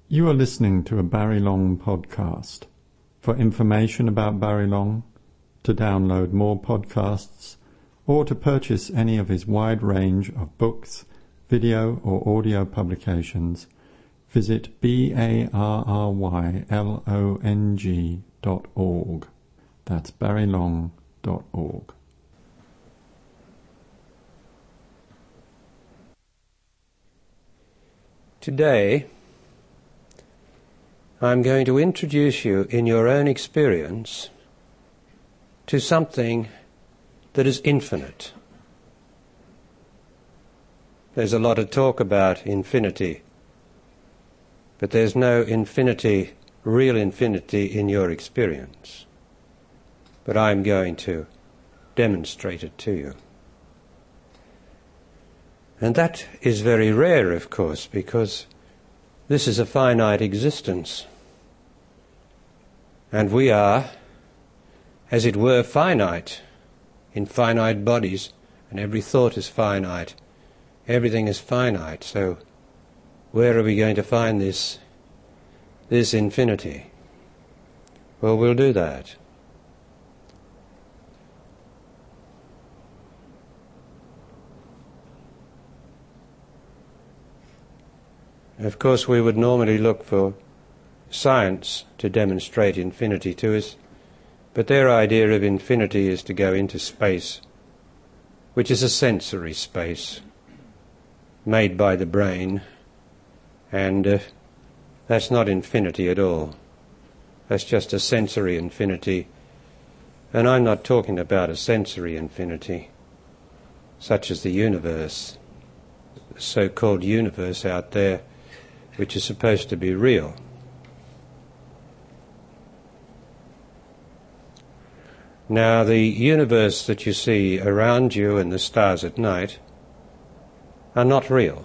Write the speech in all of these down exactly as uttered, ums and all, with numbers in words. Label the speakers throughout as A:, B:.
A: You are listening to a Barry Long podcast. For information about Barry Long, to download more podcasts, or to purchase any of his wide range of books, video or audio publications, visit barrylong dot org. That's barrylong dot org.
B: Today, I'm going to introduce you in your own experience to something that is infinite. There's a lot of talk about infinity, but there's no infinity, real infinity in your experience. But I'm going to demonstrate it to you. And that is very rare, of course, because this is a finite existence. And we are, as it were, finite, in finite bodies, and every thought is finite. Everything is finite, so where are we going to find this, this infinity? Well, we'll do that. Of course, we would normally look for science to demonstrate infinity to us, but their idea of infinity is to go into space, which is a sensory space made by the brain, and uh, that's not infinity at all. That's just a sensory infinity, and I'm not talking about a sensory infinity, such as the universe, the so-called universe out there, which is supposed to be real. Now, the universe that you see around you and the stars at night are not real.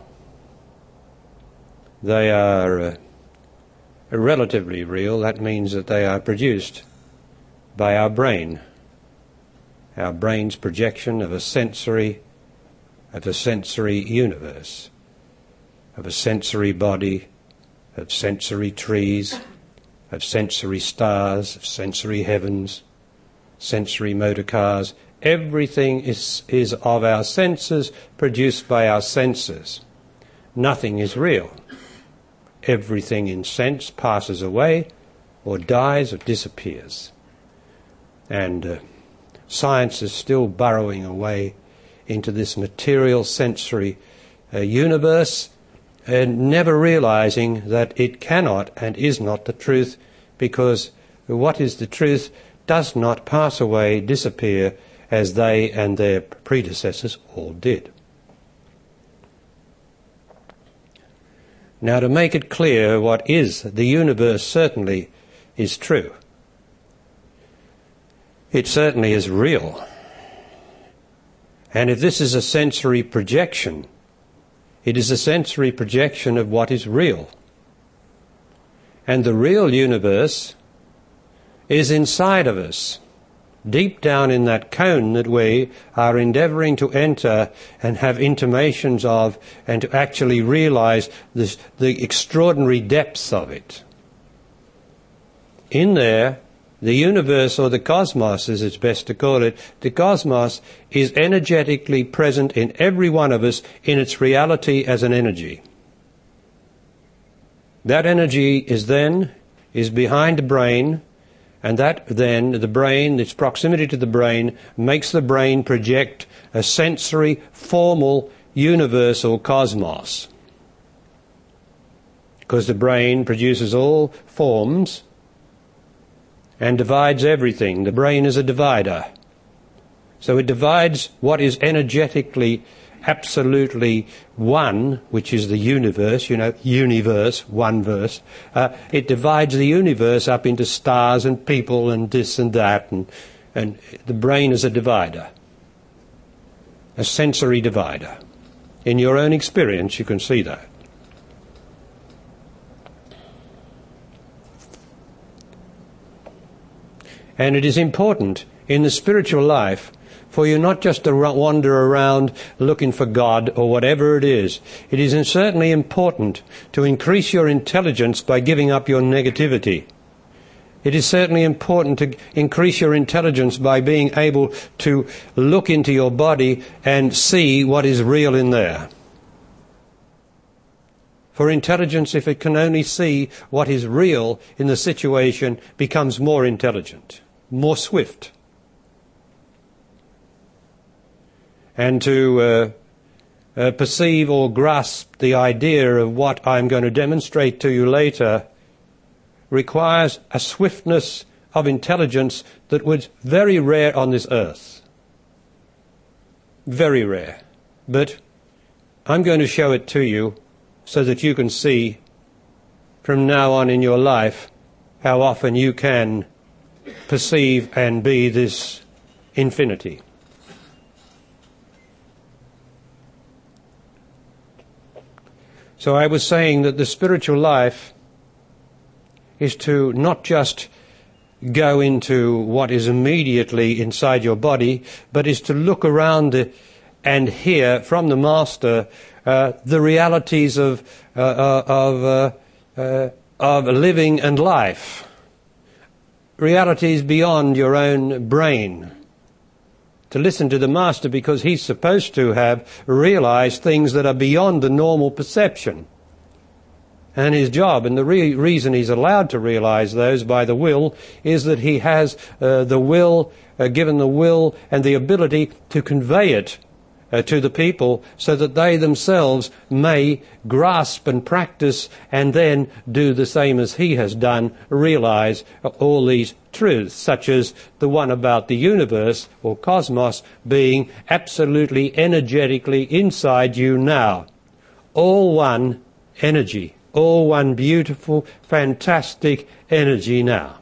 B: They are uh, relatively real. That means that they are produced by our brain, our brain's projection of a sensory, of a sensory universe, of a sensory body, of sensory trees, of sensory stars, of sensory heavens, sensory motor cars. Everything is, is of our senses, produced by our senses. Nothing is real. Everything in sense passes away, or dies, or disappears. And uh, science is still burrowing away into this material sensory uh, universe, and never realizing that it cannot and is not the truth, because what is the truth does not pass away, disappear, as they and their predecessors all did. Now, to make it clear what is the universe certainly is true. It certainly is real. And if this is a sensory projection, it is a sensory projection of what is real. And the real universe is inside of us, deep down in that cone that we are endeavouring to enter and have intimations of, and to actually realise this, the extraordinary depths of it. In there, the universe, or the cosmos as it's best to call it, the cosmos is energetically present in every one of us in its reality as an energy. That energy is then, is behind the brain, and that then, the brain, its proximity to the brain, makes the brain project a sensory, formal, universal cosmos. Because the brain produces all forms and divides everything. The brain is a divider. So it divides what is energetically absolutely one, which is the universe, you know, universe, one verse. Uh, it divides the universe up into stars and people and this and that, and, and the brain is a divider, a sensory divider. In your own experience, you can see that. And it is important in the spiritual life for you not just to wander around looking for God or whatever it is. It is certainly important to increase your intelligence by giving up your negativity. It is certainly important to increase your intelligence by being able to look into your body and see what is real in there. For intelligence, if it can only see what is real in the situation, becomes more intelligent, more swift. And to uh, uh, perceive or grasp the idea of what I'm going to demonstrate to you later requires a swiftness of intelligence that was very rare on this earth. Very rare. But I'm going to show it to you so that you can see from now on in your life how often you can perceive and be this infinity. So I was saying that the spiritual life is to not just go into what is immediately inside your body, but is to look around and hear from the Master uh, the realities of uh, uh, of uh, uh, of living and life, realities beyond your own brain. To listen to the Master because he's supposed to have realized things that are beyond the normal perception. And his job, and the re- reason he's allowed to realize those by the will, is that he has uh, the will, uh, given the will and the ability to convey it uh, to the people so that they themselves may grasp and practice and then do the same as he has done, realize all these truths, such as the one about the universe or cosmos being absolutely energetically inside you now. All one energy. All one beautiful, fantastic energy now,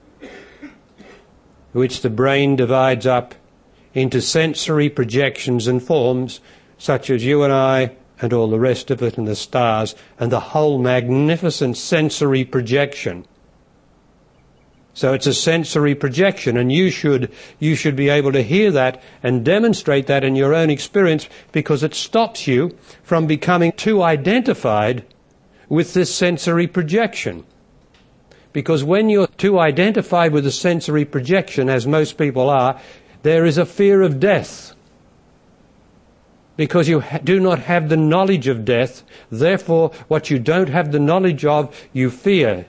B: which the brain divides up into sensory projections and forms, such as you and I and all the rest of it and the stars and the whole magnificent sensory projection. So it's a sensory projection, and you should you should be able to hear that and demonstrate that in your own experience, because it stops you from becoming too identified with this sensory projection. Because when you're too identified with the sensory projection, as most people are, there is a fear of death. Because you ha- do not have the knowledge of death, therefore what you don't have the knowledge of, you fear.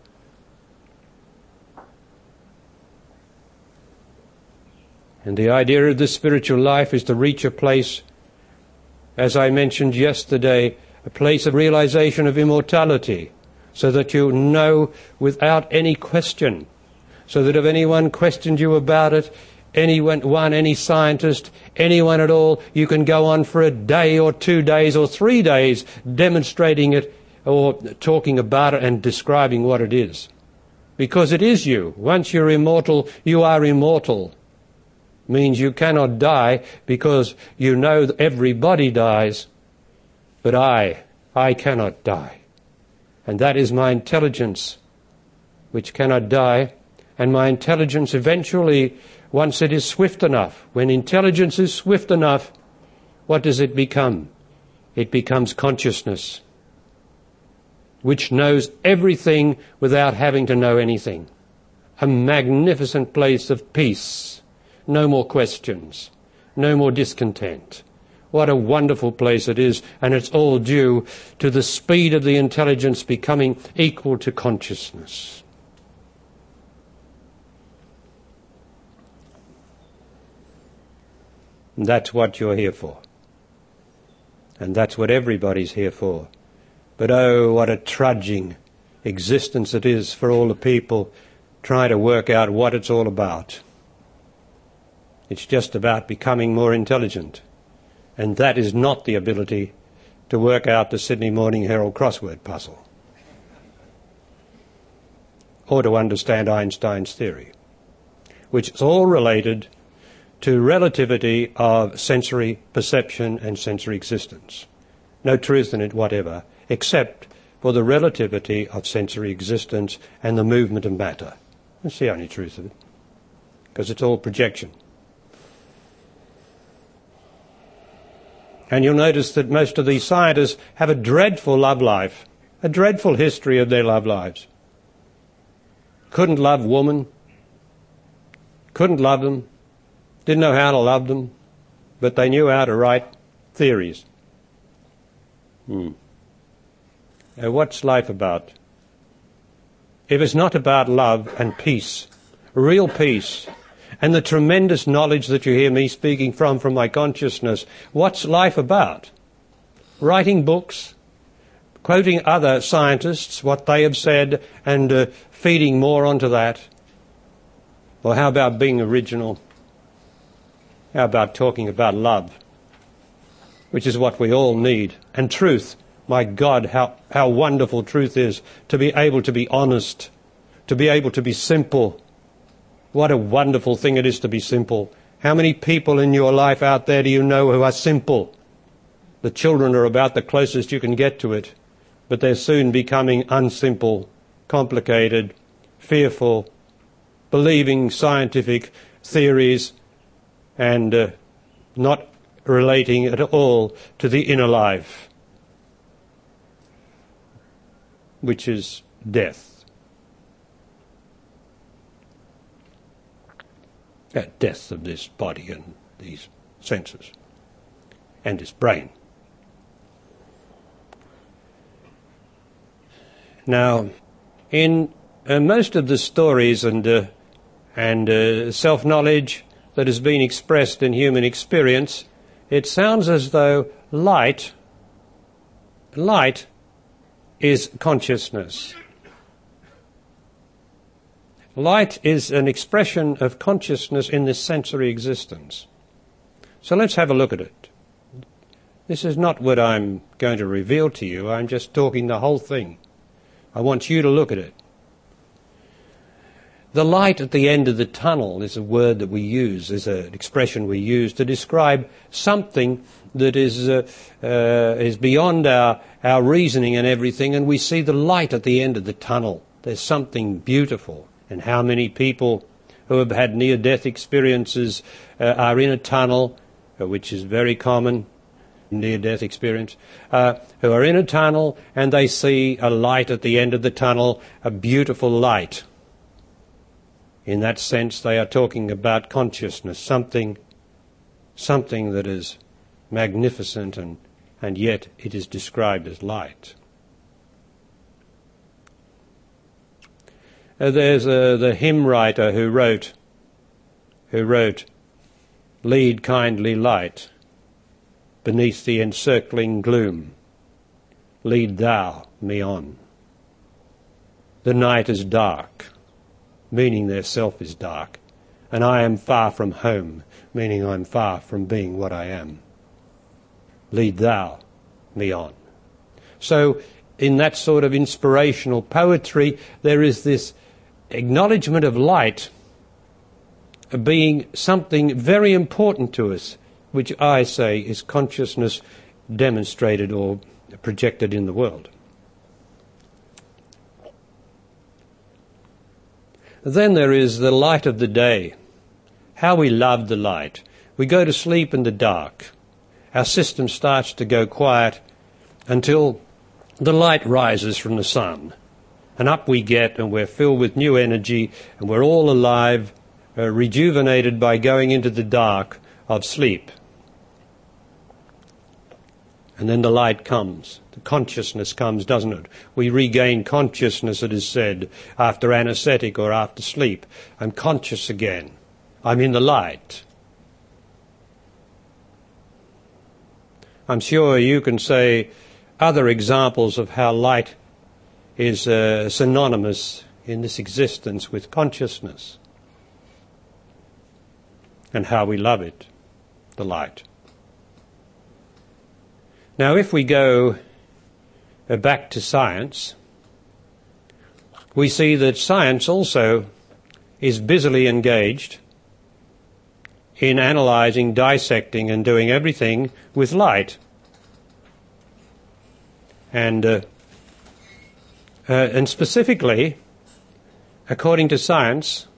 B: And the idea of the spiritual life is to reach a place, as I mentioned yesterday, a place of realization of immortality, so that you know without any question, so that if anyone questioned you about it, anyone, one, any scientist, anyone at all, you can go on for a day or two days or three days demonstrating it or talking about it and describing what it is. Because it is you. Once you're immortal, you are immortal. Means you cannot die, because you know that everybody dies. But I, I cannot die. And that is my intelligence, which cannot die. And my intelligence eventually, once it is swift enough, when intelligence is swift enough, what does it become? It becomes consciousness, which knows everything without having to know anything. A magnificent place of peace. No more questions. No more discontent. What a wonderful place it is, and it's all due to the speed of the intelligence becoming equal to consciousness. And that's what you're here for. And that's what everybody's here for. But oh, what a trudging existence it is for all the people trying to work out what it's all about. It's just about becoming more intelligent. And that is not the ability to work out the Sydney Morning Herald crossword puzzle, or to understand Einstein's theory, which is all related to relativity of sensory perception and sensory existence. No truth in it whatever, except for the relativity of sensory existence and the movement of matter. That's the only truth of it, because it's all projection. And you'll notice that most of these scientists have a dreadful love life, a dreadful history of their love lives. Couldn't love woman, couldn't love them, didn't know how to love them, but they knew how to write theories. Hmm. Now, what's life about? If it's not about love and peace, real peace, and the tremendous knowledge that you hear me speaking from, from my consciousness, what's life about? Writing books, quoting other scientists, what they have said, and uh, feeding more onto that? Or how about being original? How about talking about love, which is what we all need, and truth? My God, how, how wonderful truth is, to be able to be honest, to be able to be simple. What a wonderful thing it is to be simple. How many people in your life out there do you know who are simple? The children are about the closest you can get to it, but they're soon becoming unsimple, complicated, fearful, believing scientific theories, and uh, not relating at all to the inner life, which is death. Uh, death of this body and these senses and this brain. Now, in uh, most of the stories and uh, and uh, self-knowledge that has been expressed in human experience, it sounds as though light, light is consciousness. Light is an expression of consciousness in this sensory existence. So let's have a look at it. This is not what I'm going to reveal to you. I'm just talking the whole thing. I want you to look at it. The light at the end of the tunnel is a word that we use, is an expression we use to describe something that is uh, uh, is beyond our, our reasoning and everything, and we see the light at the end of the tunnel. There's something beautiful. And how many people who have had near-death experiences uh, are in a tunnel, uh, which is very common, near-death experience, uh, who are in a tunnel and they see a light at the end of the tunnel, a beautiful light. In that sense, they are talking about consciousness, something, something that is magnificent, and, and yet it is described as light. Uh, there's uh, the hymn writer who wrote, who wrote, "Lead kindly light beneath the encircling gloom, lead thou me on. The night is dark, meaning their self is dark, and I am far from home, meaning I'm far from being what I am. Lead thou me on." So in that sort of inspirational poetry, there is this acknowledgement of light being something very important to us, which I say is consciousness demonstrated or projected in the world. Then there is the light of the day. How we love the light. We go to sleep in the dark. Our system starts to go quiet until the light rises from the sun. And up we get, and we're filled with new energy, and we're all alive, uh, rejuvenated by going into the dark of sleep. And then the light comes. The consciousness comes, doesn't it? We regain consciousness, it is said, after anesthetic or after sleep. I'm conscious again. I'm in the light. I'm sure you can say other examples of how light is uh, synonymous in this existence with consciousness, and how we love it, the light. Now, if we go uh, back to science, we see that science also is busily engaged in analysing, dissecting, and doing everything with light. And uh, uh, and specifically, according to science,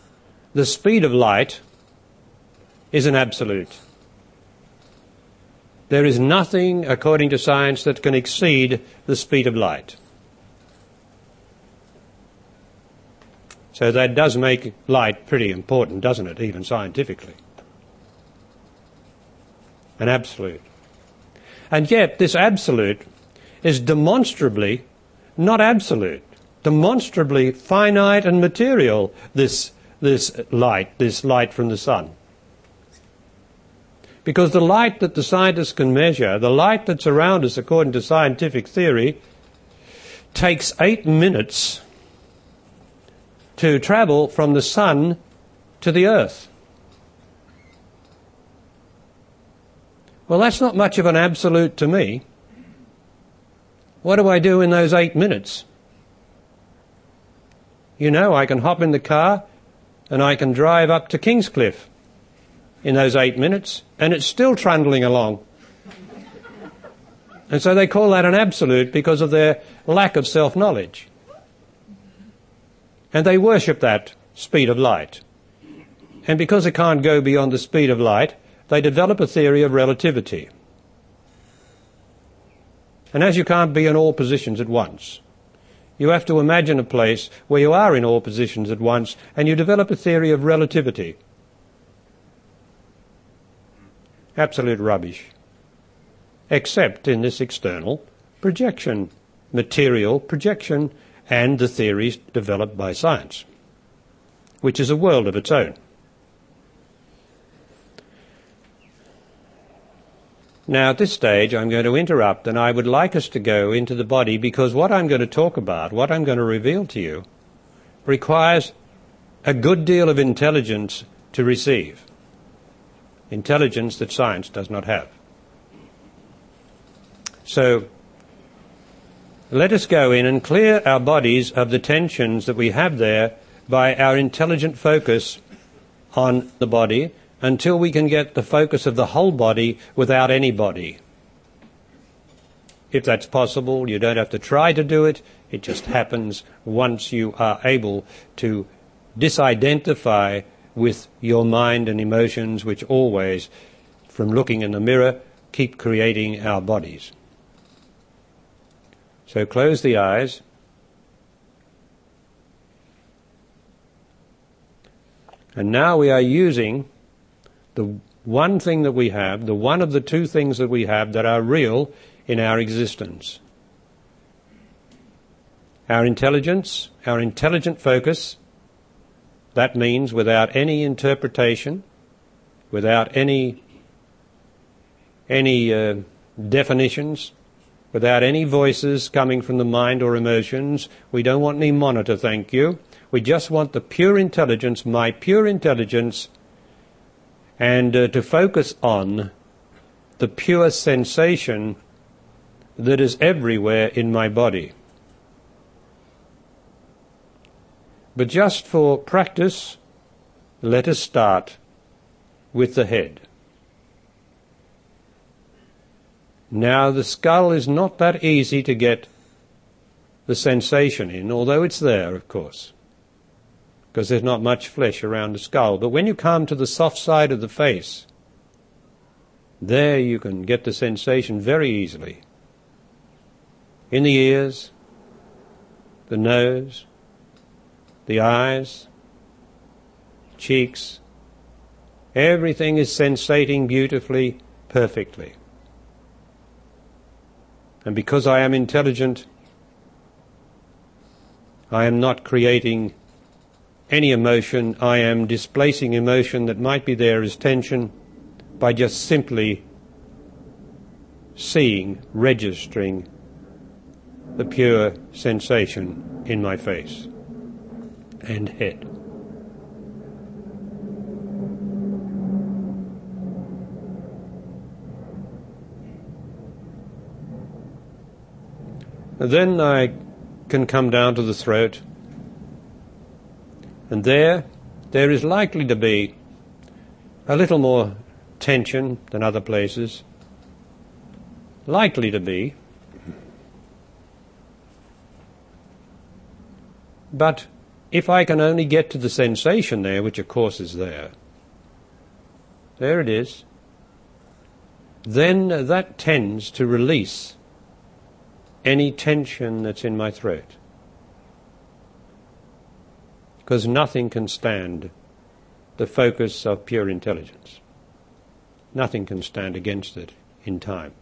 B: the speed of light is an absolute. There is nothing, according to science, that can exceed the speed of light. So that does make light pretty important, doesn't it, even scientifically? An absolute. And yet this absolute is demonstrably not absolute, demonstrably finite and material, this, this light, this light from the sun. Because the light that the scientists can measure, the light that's around us according to scientific theory, takes eight minutes to travel from the sun to the earth. Well, that's not much of an absolute to me. What do I do in those eight minutes? You know, I can hop in the car and I can drive up to Kingscliff in those eight minutes, and it's still trundling along. And so they call that an absolute because of their lack of self-knowledge. And they worship that speed of light. And because it can't go beyond the speed of light, they develop a theory of relativity. And as you can't be in all positions at once, you have to imagine a place where you are in all positions at once, and you develop a theory of relativity. Absolute rubbish. Except in this external projection, material projection, and the theories developed by science, which is a world of its own. Now, at this stage, I'm going to interrupt, and I would like us to go into the body, because what I'm going to talk about, what I'm going to reveal to you, requires a good deal of intelligence to receive. Intelligence that science does not have. So, let us go in and clear our bodies of the tensions that we have there by our intelligent focus on the body, until we can get the focus of the whole body without any body. If that's possible, you don't have to try to do it. It just happens once you are able to disidentify with your mind and emotions, which always, from looking in the mirror, keep creating our bodies. So close the eyes. And now we are using the one thing that we have, the one of the two things that we have that are real in our existence. Our intelligence, our intelligent focus, that means without any interpretation, without any, any uh, definitions, without any voices coming from the mind or emotions. We don't want any monitor, thank you. We just want the pure intelligence, my pure intelligence, and uh, to focus on the pure sensation that is everywhere in my body. But just for practice, let us start with the head. Now, the skull is not that easy to get the sensation in, although it's there, of course, because there's not much flesh around the skull. But when you come to the soft side of the face, there you can get the sensation very easily. In the ears, the nose, the eyes, cheeks, everything is sensating beautifully, perfectly. And because I am intelligent, I am not creating any emotion. I am displacing emotion that might be there as tension by just simply seeing, registering the pure sensation in my face and head. Then I can come down to the throat, and there, there is likely to be a little more tension than other places, likely to be, but if I can only get to the sensation there, which of course is there, there it is, then that tends to release any tension that's in my throat. Because nothing can stand the focus of pure intelligence. Nothing can stand against it in time.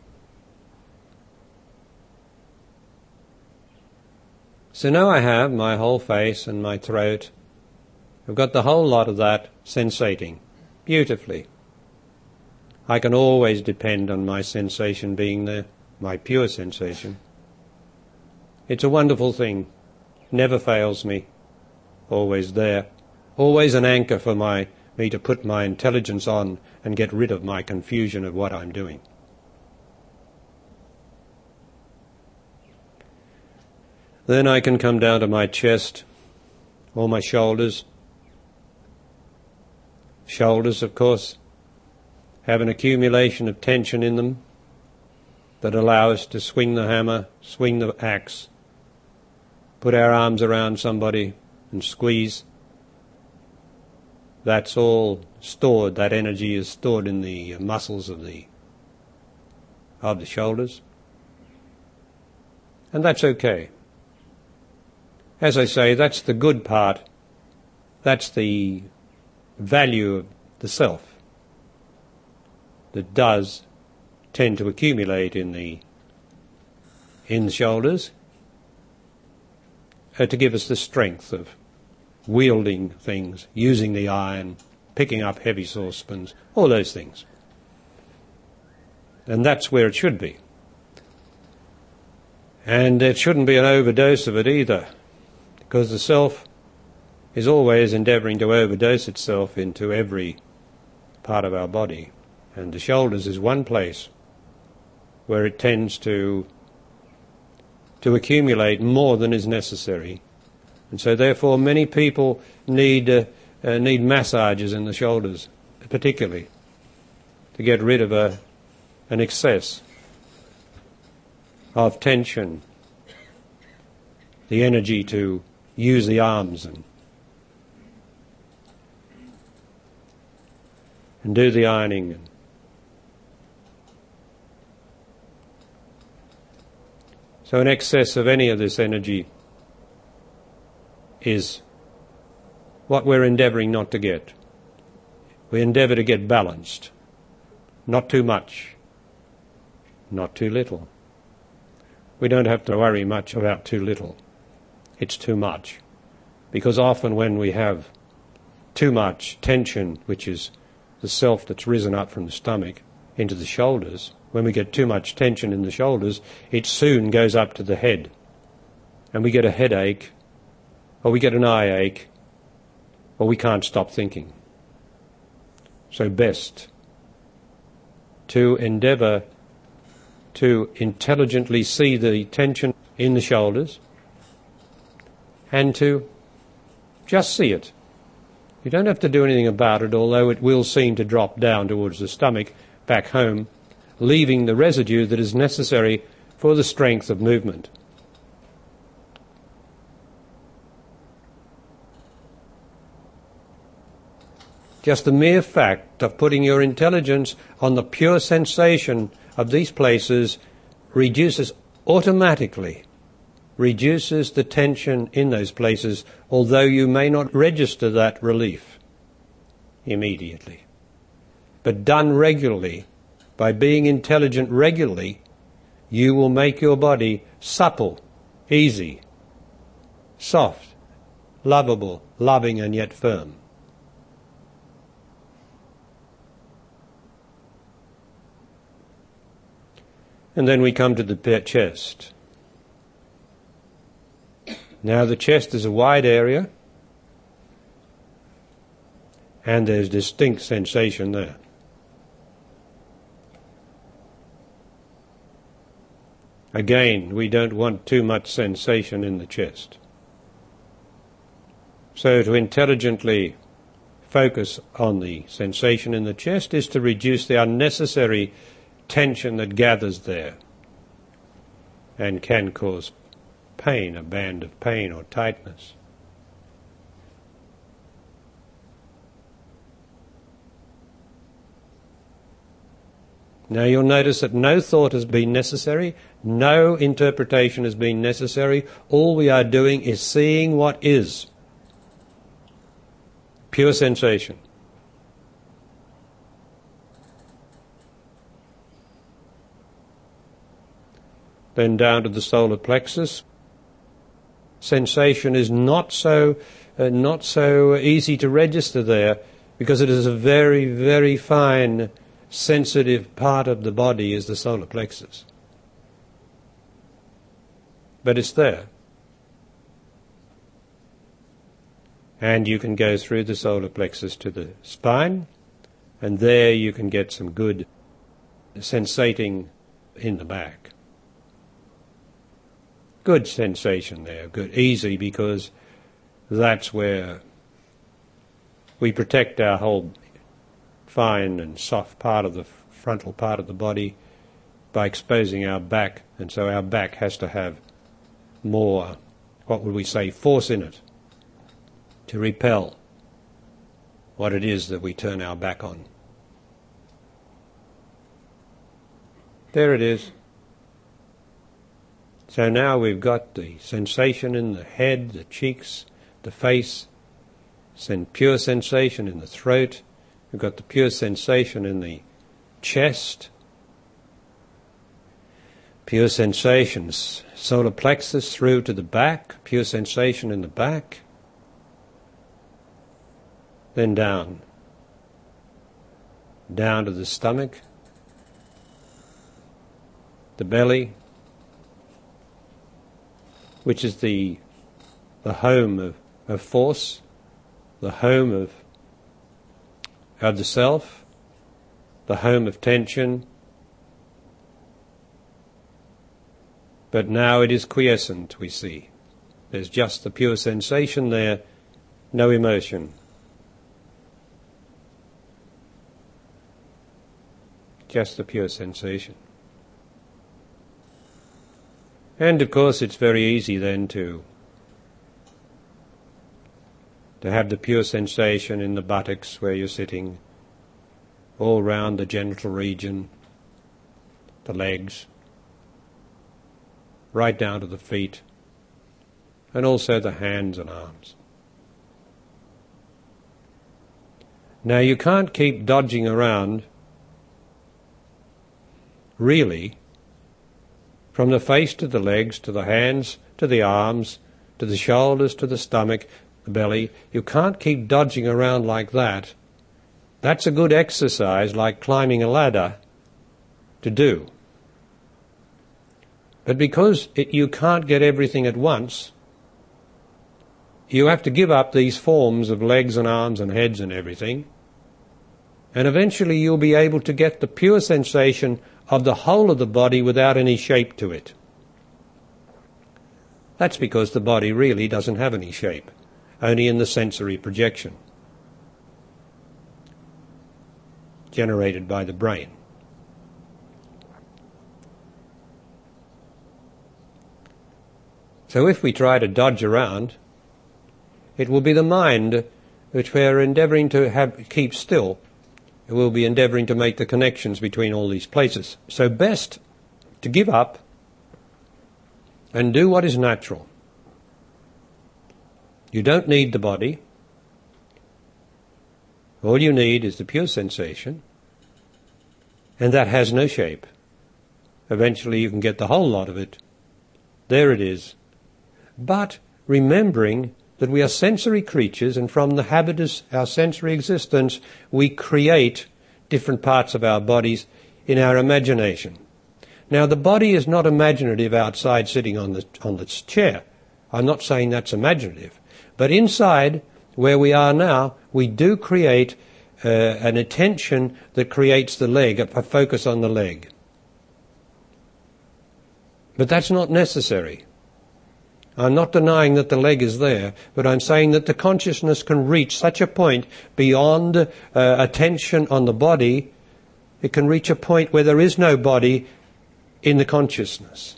B: So now I have my whole face and my throat. I've got the whole lot of that sensating beautifully. I can always depend on my sensation being there, my pure sensation. It's a wonderful thing. Never fails me. Always there. Always an anchor for my me to put my intelligence on and get rid of my confusion of what I'm doing. Then I can come down to my chest or my shoulders. Shoulders, of course, have an accumulation of tension in them that allow us to swing the hammer, swing the axe, put our arms around somebody and squeeze. That's all stored, that energy is stored in the muscles of the of the shoulders. And that's okay. As I say, that's the good part. That's the value of the self that does tend to accumulate in the in the shoulders uh, to give us the strength of wielding things, using the iron, picking up heavy saucepans, all those things. And that's where it should be. And it shouldn't be an overdose of it either, because the self is always endeavouring to overdose itself into every part of our body. And the shoulders is one place where it tends to to accumulate more than is necessary. And so therefore many people need uh, uh, need massages in the shoulders, particularly, to get rid of a, an excess of tension, the energy to use the arms and and do the ironing. So an excess of any of this energy is what we're endeavouring not to get. We endeavour to get balanced. Not too much, not too little. We don't have to worry much about too little. It's too much. Because often when we have too much tension, which is the self that's risen up from the stomach into the shoulders, when we get too much tension in the shoulders, it soon goes up to the head. And we get a headache, or we get an eye ache, or we can't stop thinking. So best to endeavour to intelligently see the tension in the shoulders and to just see it. You don't have to do anything about it, although it will seem to drop down towards the stomach back home, leaving the residue that is necessary for the strength of movement. Just the mere fact of putting your intelligence on the pure sensation of these places reduces automatically, reduces the tension in those places, although you may not register that relief immediately. But done regularly, by being intelligent regularly, you will make your body supple, easy, soft, lovable, loving and yet firm. And then we come to the chest. Now the chest is a wide area, and there's distinct sensation there. Again, we don't want too much sensation in the chest. So to intelligently focus on the sensation in the chest is to reduce the unnecessary tension that gathers there and can cause pain, a band of pain or tightness. Now you'll notice that no thought has been necessary, no interpretation has been necessary. All we are doing is seeing what is. Pure sensation. Then down to the solar plexus. Sensation is not so uh, not so easy to register there, because it is a very, very fine, sensitive part of the body is the solar plexus. But it's there. And you can go through the solar plexus to the spine, and there you can get some good sensating in the back. Good sensation there, good, easy, because that's where we protect our whole fine and soft part of the frontal part of the body by exposing our back, and so our back has to have more, what would we say, force in it to repel what it is that we turn our back on. There it is. So now we've got the sensation in the head, the cheeks, the face, and pure sensation in the throat. We've got the pure sensation in the chest, pure sensations, solar plexus through to the back, pure sensation in the back, then down, down to the stomach, the belly, which is the the home of, of force, the home of, of the self, the home of tension. But now it is quiescent, we see. There's just the pure sensation there, no emotion. Just the pure sensation. And of course it's very easy then to to have the pure sensation in the buttocks where you're sitting, all round the genital region, the legs, right down to the feet, and also the hands and arms. Now you can't keep dodging around, really, from the face to the legs, to the hands, to the arms, to the shoulders, to the stomach, the belly. You can't keep dodging around like that. That's a good exercise, like climbing a ladder, to do. But because it, you can't get everything at once, you have to give up these forms of legs and arms and heads and everything, and eventually you'll be able to get the pure sensation of the whole of the body without any shape to it. That's because the body really doesn't have any shape, only in the sensory projection generated by the brain. So if we try to dodge around, it will be the mind which we're endeavouring to have keep still. It will be endeavouring to make the connections between all these places. So best to give up and do what is natural. You don't need the body. All you need is the pure sensation, and that has no shape. Eventually you can get the whole lot of it. There it is. But remembering that we are sensory creatures, and from the habit of our sensory existence, we create different parts of our bodies in our imagination. Now, the body is not imaginative outside sitting on the on the chair. I'm not saying that's imaginative. But inside, where we are now, we do create uh, an attention that creates the leg, a focus on the leg. But that's not necessary. I'm not denying that the leg is there, but I'm saying that the consciousness can reach such a point beyond uh, attention on the body. It can reach a point where there is no body in the consciousness.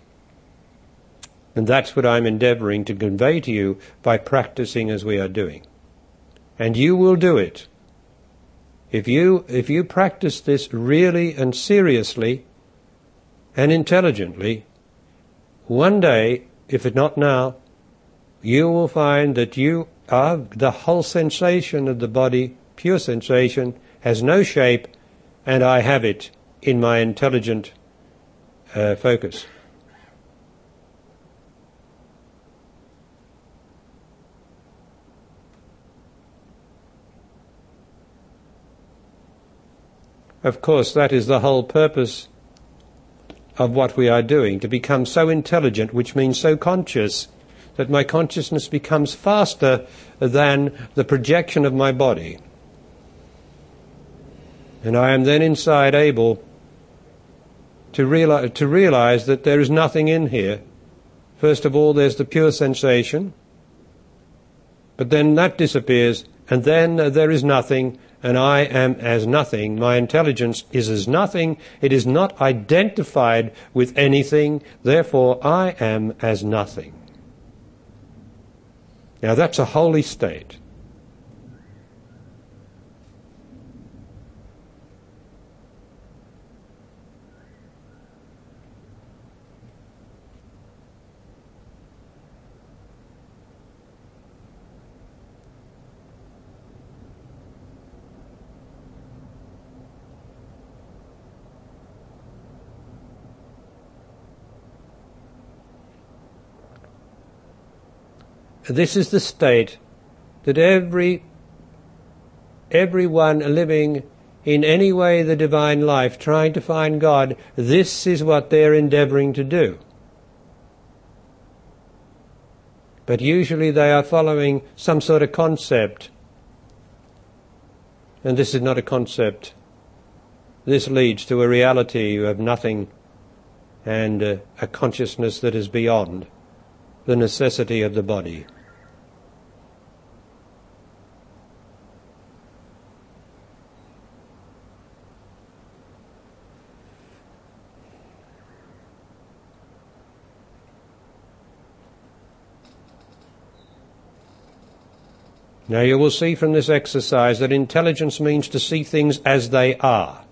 B: And that's what I'm endeavouring to convey to you by practicing as we are doing. And you will do it. If you, if you practice this really and seriously and intelligently, one day, if it not now, you will find that you are the whole sensation of the body, pure sensation, has no shape, and I have it in my intelligent uh, focus. Of course, that is the whole purpose of what we are doing, to become so intelligent, which means so conscious, that my consciousness becomes faster than the projection of my body. And I am then inside able to realize, to realize that there is nothing in here. First of all, there's the pure sensation, but then that disappears, and then there is nothing, and I am as nothing. My intelligence is as nothing. It is not identified with anything. Therefore, I am as nothing. Now, that's a holy state. This is the state that every everyone living in any way the divine life, trying to find God, this is what they're endeavouring to do. But usually they are following some sort of concept. And this is not a concept. This leads to a reality of nothing and uh, a consciousness that is beyond the necessity of the body. Now you will see from this exercise that intelligence means to see things as they are.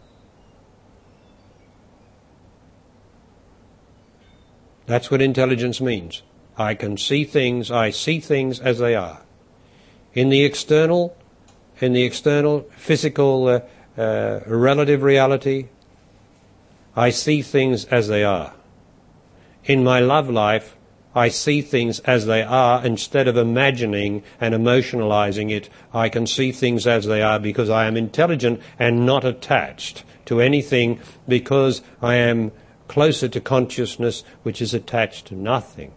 B: That's what intelligence means. I can see things, I see things as they are. In the external, in the external physical uh, uh, relative reality, I see things as they are. In my love life, I see things as they are instead of imagining and emotionalizing it. I can see things as they are because I am intelligent and not attached to anything, because I am closer to consciousness, which is attached to nothing.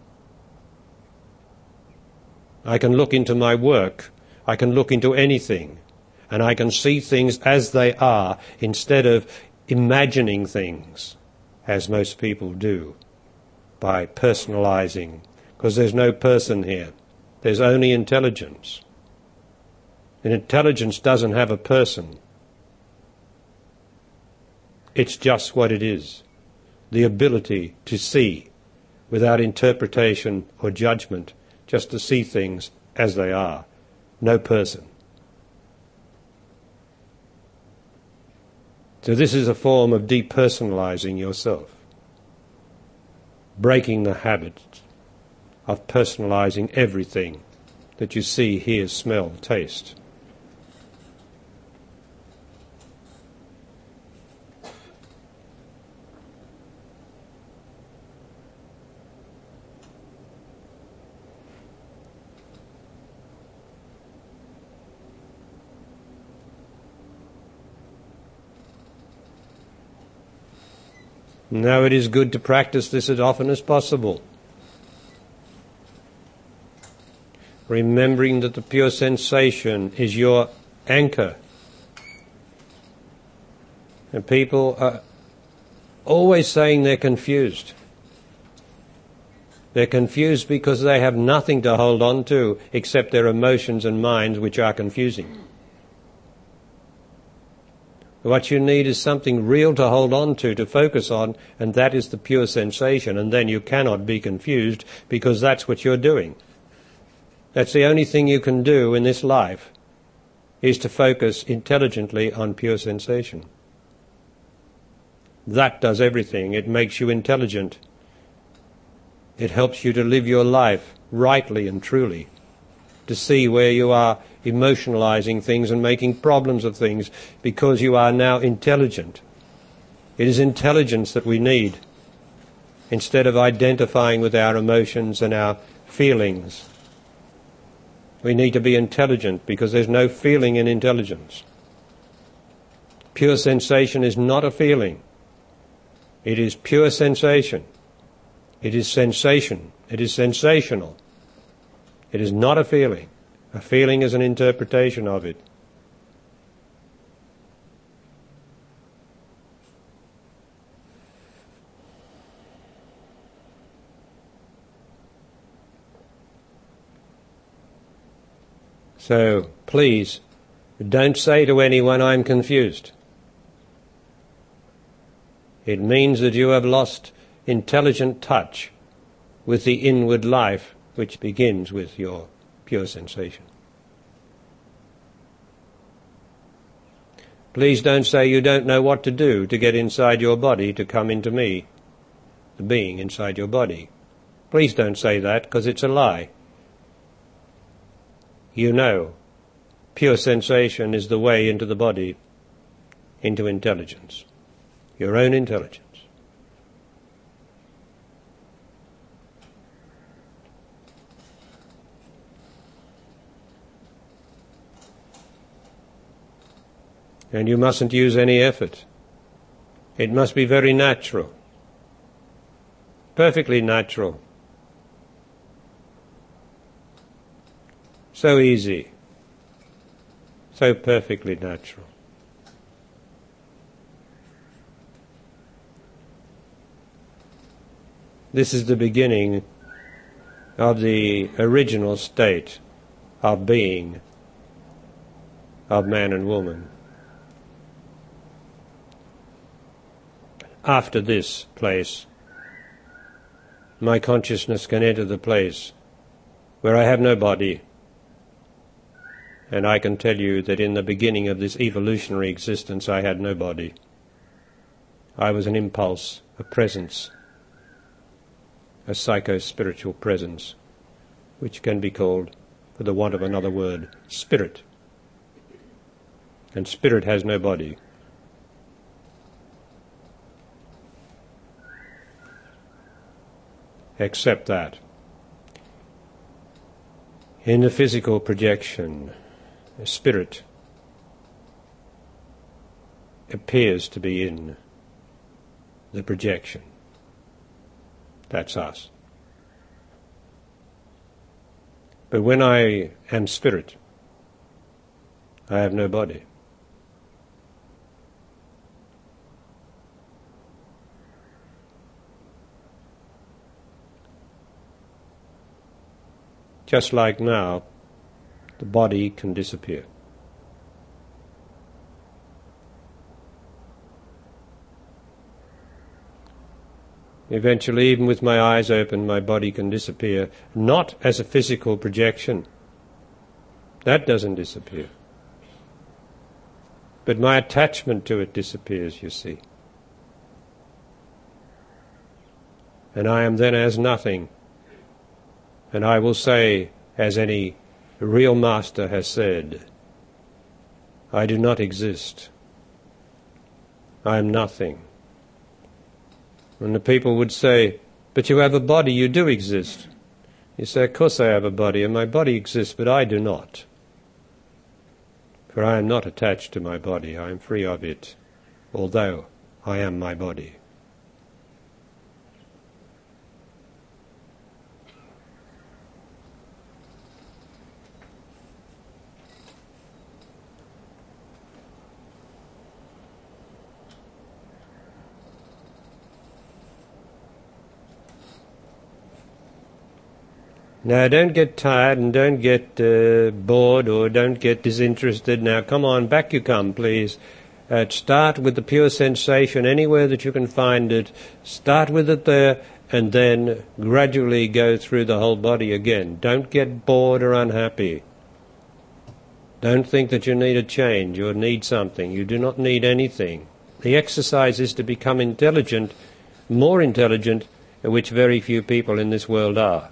B: I can look into my work, I can look into anything, and I can see things as they are instead of imagining things, as most people do, by personalizing, because there's no person here. There's only intelligence. And intelligence doesn't have a person. It's just what it is. The ability to see without interpretation or judgment, just to see things as they are. No person. So this is a form of depersonalizing yourself. Breaking the habit of personalizing everything that you see, hear, smell, taste. Now it is good to practice this as often as possible, remembering that the pure sensation is your anchor. And people are always saying they're confused. They're confused because they have nothing to hold on to except their emotions and minds, which are confusing. What you need is something real to hold on to, to focus on, and that is the pure sensation. And then you cannot be confused, because that's what you're doing. That's the only thing you can do in this life, is to focus intelligently on pure sensation. That does everything. It makes you intelligent. It helps you to live your life rightly and truly, to see where you are emotionalizing things and making problems of things, because you are now intelligent. It is intelligence that we need, instead of identifying with our emotions and our feelings. We need to be intelligent, because there's no feeling in intelligence. Pure sensation is not a feeling. It is pure sensation. It is sensation. It is sensational. It is not a feeling. A feeling is an interpretation of it. So, please, don't say to anyone, "I'm confused." It means that you have lost intelligent touch with the inward life, which begins with your pure sensation. Please don't say you don't know what to do to get inside your body, to come into me, the being inside your body. Please don't say that, because it's a lie. You know, pure sensation is the way into the body, into intelligence, your own intelligence. And you mustn't use any effort. It must be very natural, perfectly natural. So easy, so perfectly natural. This is the beginning of the original state of being of man and woman. After this place, my consciousness can enter the place where I have no body. And I can tell you that in the beginning of this evolutionary existence I had no body. I was an impulse, a presence, a psycho-spiritual presence, which can be called, for the want of another word, spirit. And spirit has no body. Except that in the physical projection, spirit appears to be in the projection. That's us. But when I am spirit, I have no body. Just like now, the body can disappear. Eventually, even with my eyes open, my body can disappear, not as a physical projection. That doesn't disappear. But my attachment to it disappears, you see. And I am then as nothing. And I will say, as any real master has said, I do not exist. I am nothing. And the people would say, but you have a body, you do exist. You say, of course I have a body, and my body exists, but I do not. For I am not attached to my body, I am free of it, although I am my body. Now, don't get tired and don't get uh, bored or don't get disinterested. Now, come on, back you come, please. Uh, start with the pure sensation anywhere that you can find it. Start with it there and then gradually go through the whole body again. Don't get bored or unhappy. Don't think that you need a change or need something. You do not need anything. The exercise is to become intelligent, more intelligent, which very few people in this world are.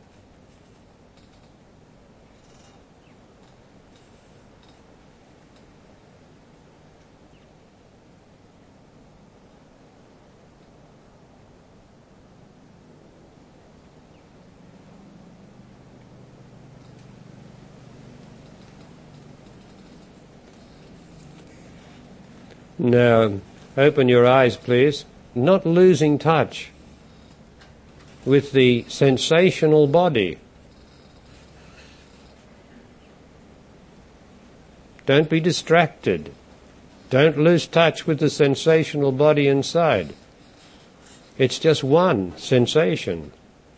B: Now, open your eyes, please. Not losing touch with the sensational body. Don't be distracted. Don't lose touch with the sensational body inside. It's just one sensation.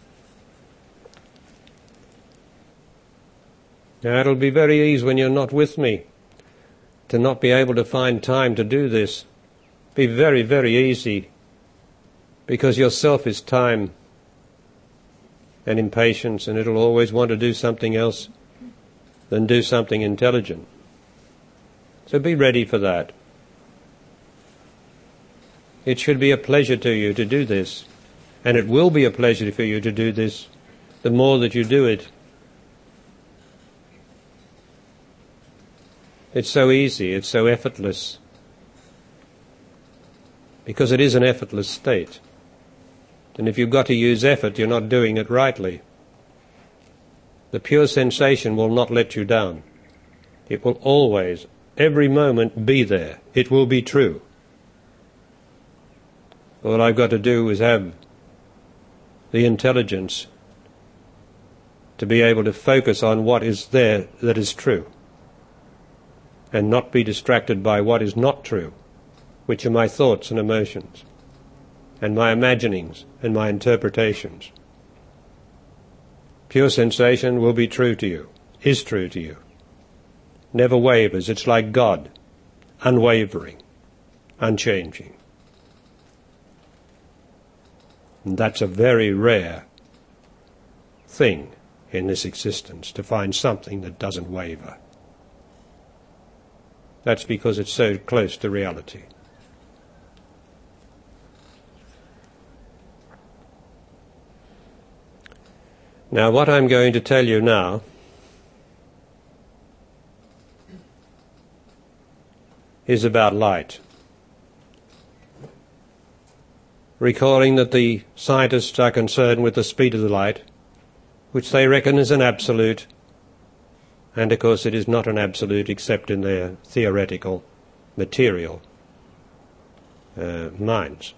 B: Now, it'll be very easy when you're not with me to not be able to find time to do this. Be very, very easy, because yourself is time and impatience, and it'll always want to do something else than do something intelligent. So be ready for that. It should be a pleasure to you to do this, and it will be a pleasure for you to do this the more that you do it. It's so easy, it's so effortless, because it is an effortless state. And if you've got to use effort, you're not doing it rightly. The pure sensation will not let you down. It will always, every moment, be there. It will be true. All I've got to do is have the intelligence to be able to focus on what is there that is true, and not be distracted by what is not true, which are my thoughts and emotions, and my imaginings and my interpretations. Pure sensation will be true to you, is true to you. Never wavers. It's like God, unwavering, unchanging. And that's a very rare thing in this existence, to find something that doesn't waver. That's because it's so close to reality. Now, what I'm going to tell you now is about light. Recalling that the scientists are concerned with the speed of the light, which they reckon is an absolute. And of course it is not an absolute except in their theoretical, material uh, minds.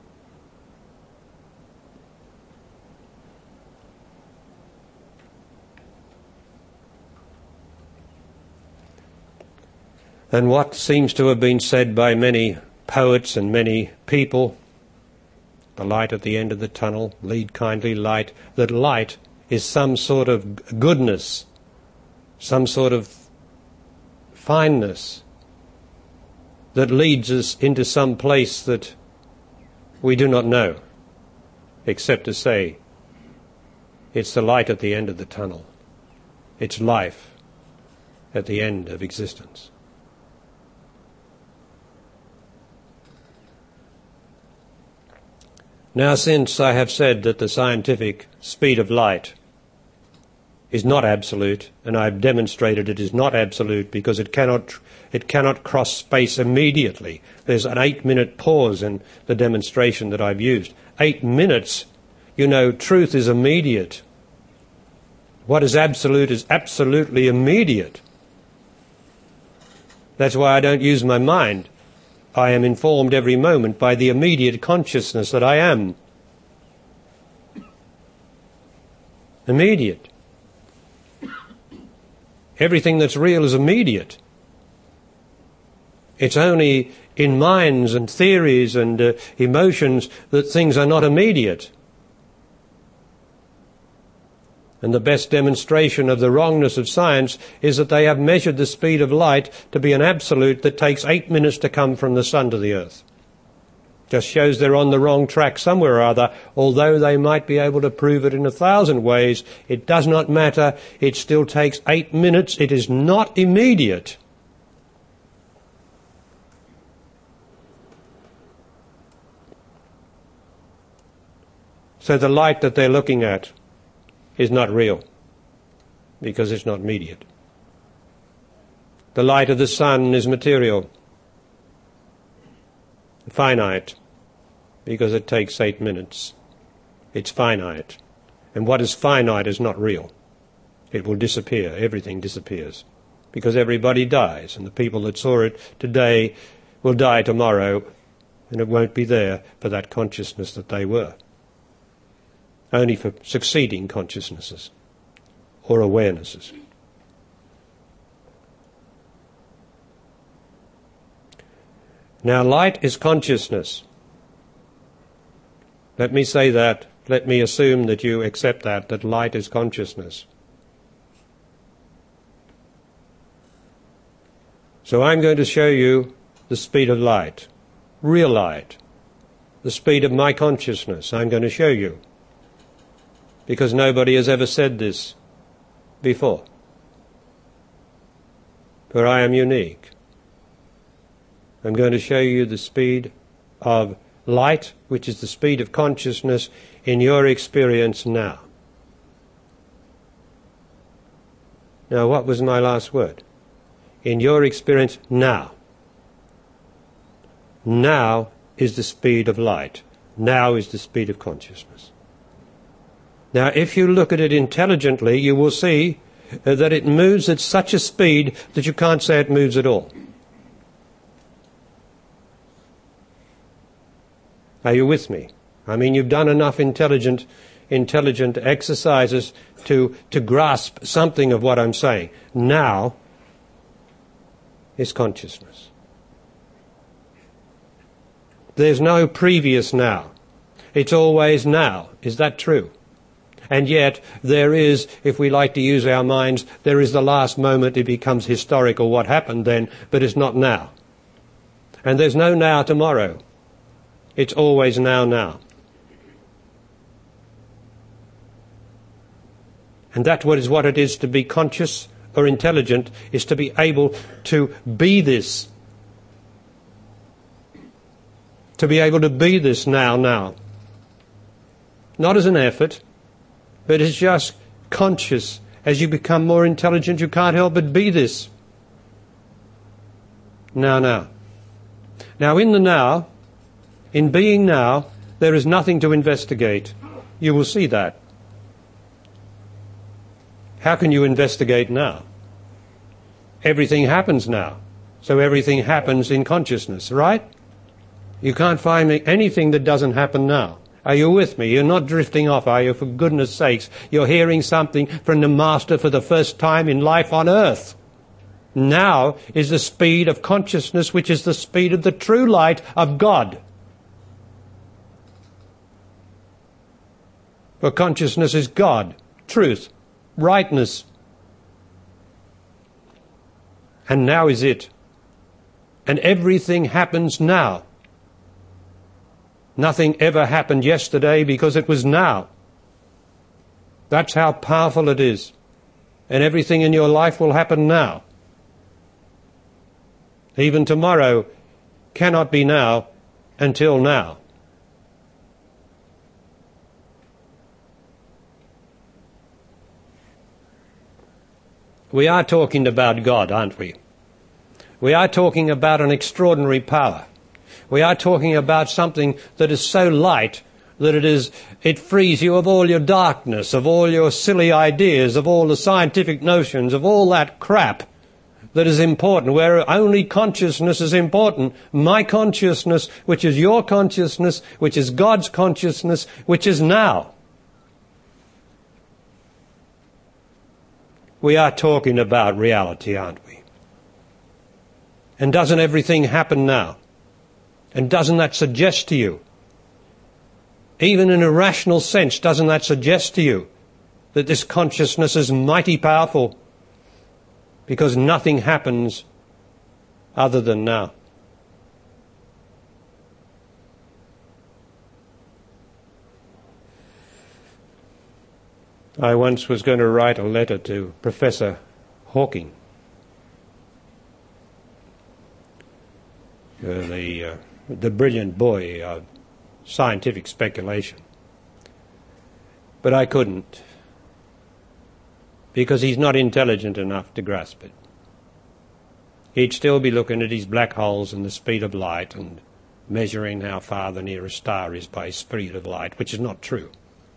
B: And what seems to have been said by many poets and many people, the light at the end of the tunnel, lead kindly light, that light is some sort of goodness, some sort of fineness that leads us into some place that we do not know, except to say it's the light at the end of the tunnel. It's life at the end of existence. Now, since I have said that the scientific speed of light is not absolute, and I've demonstrated it is not absolute because it cannot it cannot cross space immediately. There's an eight-minute pause in the demonstration that I've used. Eight minutes, you know, truth is immediate. What is absolute is absolutely immediate. That's why I don't use my mind. I am informed every moment by the immediate consciousness that I am. Immediate. Everything that's real is immediate. It's only in minds and theories and uh, emotions that things are not immediate. And the best demonstration of the wrongness of science is that they have measured the speed of light to be an absolute that takes eight minutes to come from the sun to the earth. Just shows they're on the wrong track somewhere or other. Although they might be able to prove it in a thousand ways, it does not matter. It still takes eight minutes. It is not immediate. So the light that they're looking at is not real, because it's not immediate. The light of the sun is material, finite, because it takes eight minutes. It's finite. And what is finite is not real. It will disappear. Everything disappears. Because everybody dies, and the people that saw it today will die tomorrow, and it won't be there for that consciousness that they were. Only for succeeding consciousnesses or awarenesses. Now, light is consciousness. Let me say that. Let me assume that you accept that, that light is consciousness. So I'm going to show you the speed of light, real light, the speed of my consciousness. I'm going to show you. Because nobody has ever said this before. For I am unique. I'm going to show you the speed of light, which is the speed of consciousness in your experience now. Now, what was my last word? In your experience now. Now is the speed of light. Now is the speed of consciousness. Now, if you look at it intelligently, you will see uh, that it moves at such a speed that you can't say it moves at all. Are you with me? I mean, you've done enough intelligent, intelligent exercises to, to grasp something of what I'm saying. Now is consciousness. There's no previous now. It's always now. Is that true? And yet, there is, if we like to use our minds, there is the last moment it becomes historical what happened then, but it's not now. And there's no now tomorrow. It's always now, now. And that what is what it is to be conscious or intelligent, is to be able to be this. To be able to be this now, now. Not as an effort, but it's just conscious. As you become more intelligent, you can't help but be this. Now, now. Now, in the now, in being now, there is nothing to investigate. You will see that. How can you investigate now? Everything happens now. So everything happens in consciousness, right? You can't find anything that doesn't happen now. Are you with me? You're not drifting off, are you? For goodness sakes, you're hearing something from the Master for the first time in life on earth. Now is the speed of consciousness, which is the speed of the true light of God. For consciousness is God, truth, rightness. And now is it. And everything happens now. Nothing ever happened yesterday because it was now. That's how powerful it is. And everything in your life will happen now. Even tomorrow cannot be now until now. We are talking about God, aren't we? We are talking about an extraordinary power. We are talking about something that is so light that it is, it frees you of all your darkness, of all your silly ideas, of all the scientific notions, of all that crap that is important, where only consciousness is important. My consciousness, which is your consciousness, which is God's consciousness, which is now. We are talking about reality, aren't we? And doesn't everything happen now? And doesn't that suggest to you, even in a rational sense, doesn't that suggest to you that this consciousness is mighty powerful? Because nothing happens other than now. I once was going to write a letter to Professor Hawking, uh, the, uh, the brilliant boy of scientific speculation. But I couldn't, because he's not intelligent enough to grasp it. He'd still be looking at his black holes and the speed of light and measuring how far the nearest star is by speed of light, which is not true.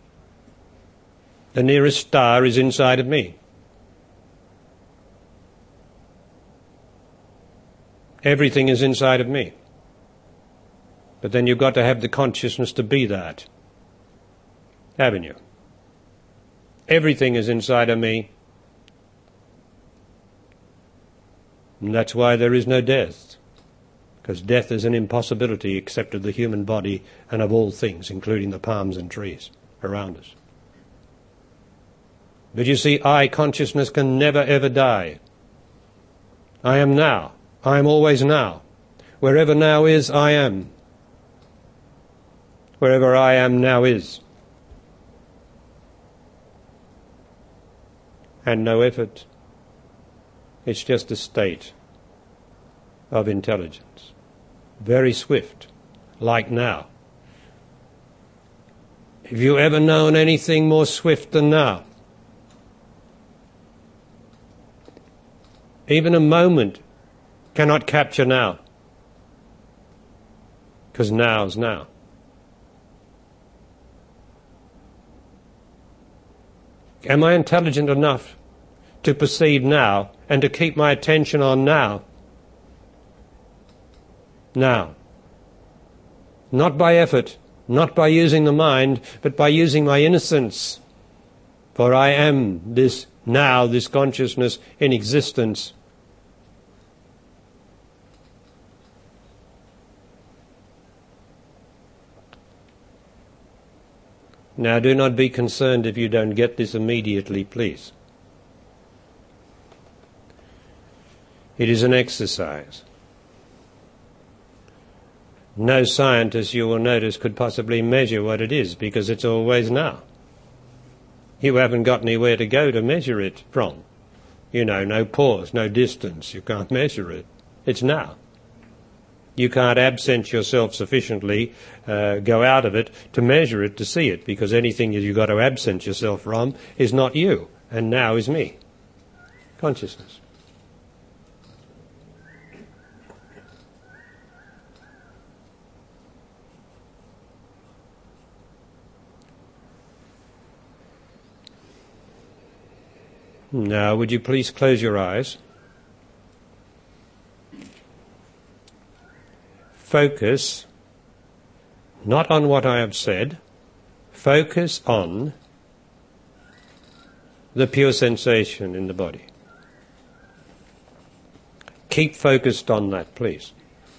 B: The nearest star is inside of me. Everything is inside of me. But then you've got to have the consciousness to be that, haven't you? Everything is inside of me. And that's why there is no death, because death is an impossibility except of the human body and of all things, including the palms and trees around us. But you see, I, consciousness, can never ever die. I am now. I am always now. Wherever now is, I am. Wherever I am now is. And no effort. It's just a state of intelligence. Very swift, like now. Have you ever known anything more swift than now? Even a moment cannot capture now, because now's now. Am I intelligent enough to perceive now and to keep my attention on now? Now. Not by effort, not by using the mind, but by using my innocence. For I am this now, this consciousness in existence. Now, do not be concerned if you don't get this immediately, please. It is an exercise. No scientist, you will notice, could possibly measure what it is, because it's always now. You haven't got anywhere to go to measure it from. You know, no pause, no distance. You can't measure it. It's now. You can't absent yourself sufficiently, uh, go out of it to measure it, to see it, because anything that you've got to absent yourself from is not you, and now is me. Consciousness. Now, would you please close your eyes? Focus not on what I have said, focus on the pure sensation in the body. Keep focused on that, please.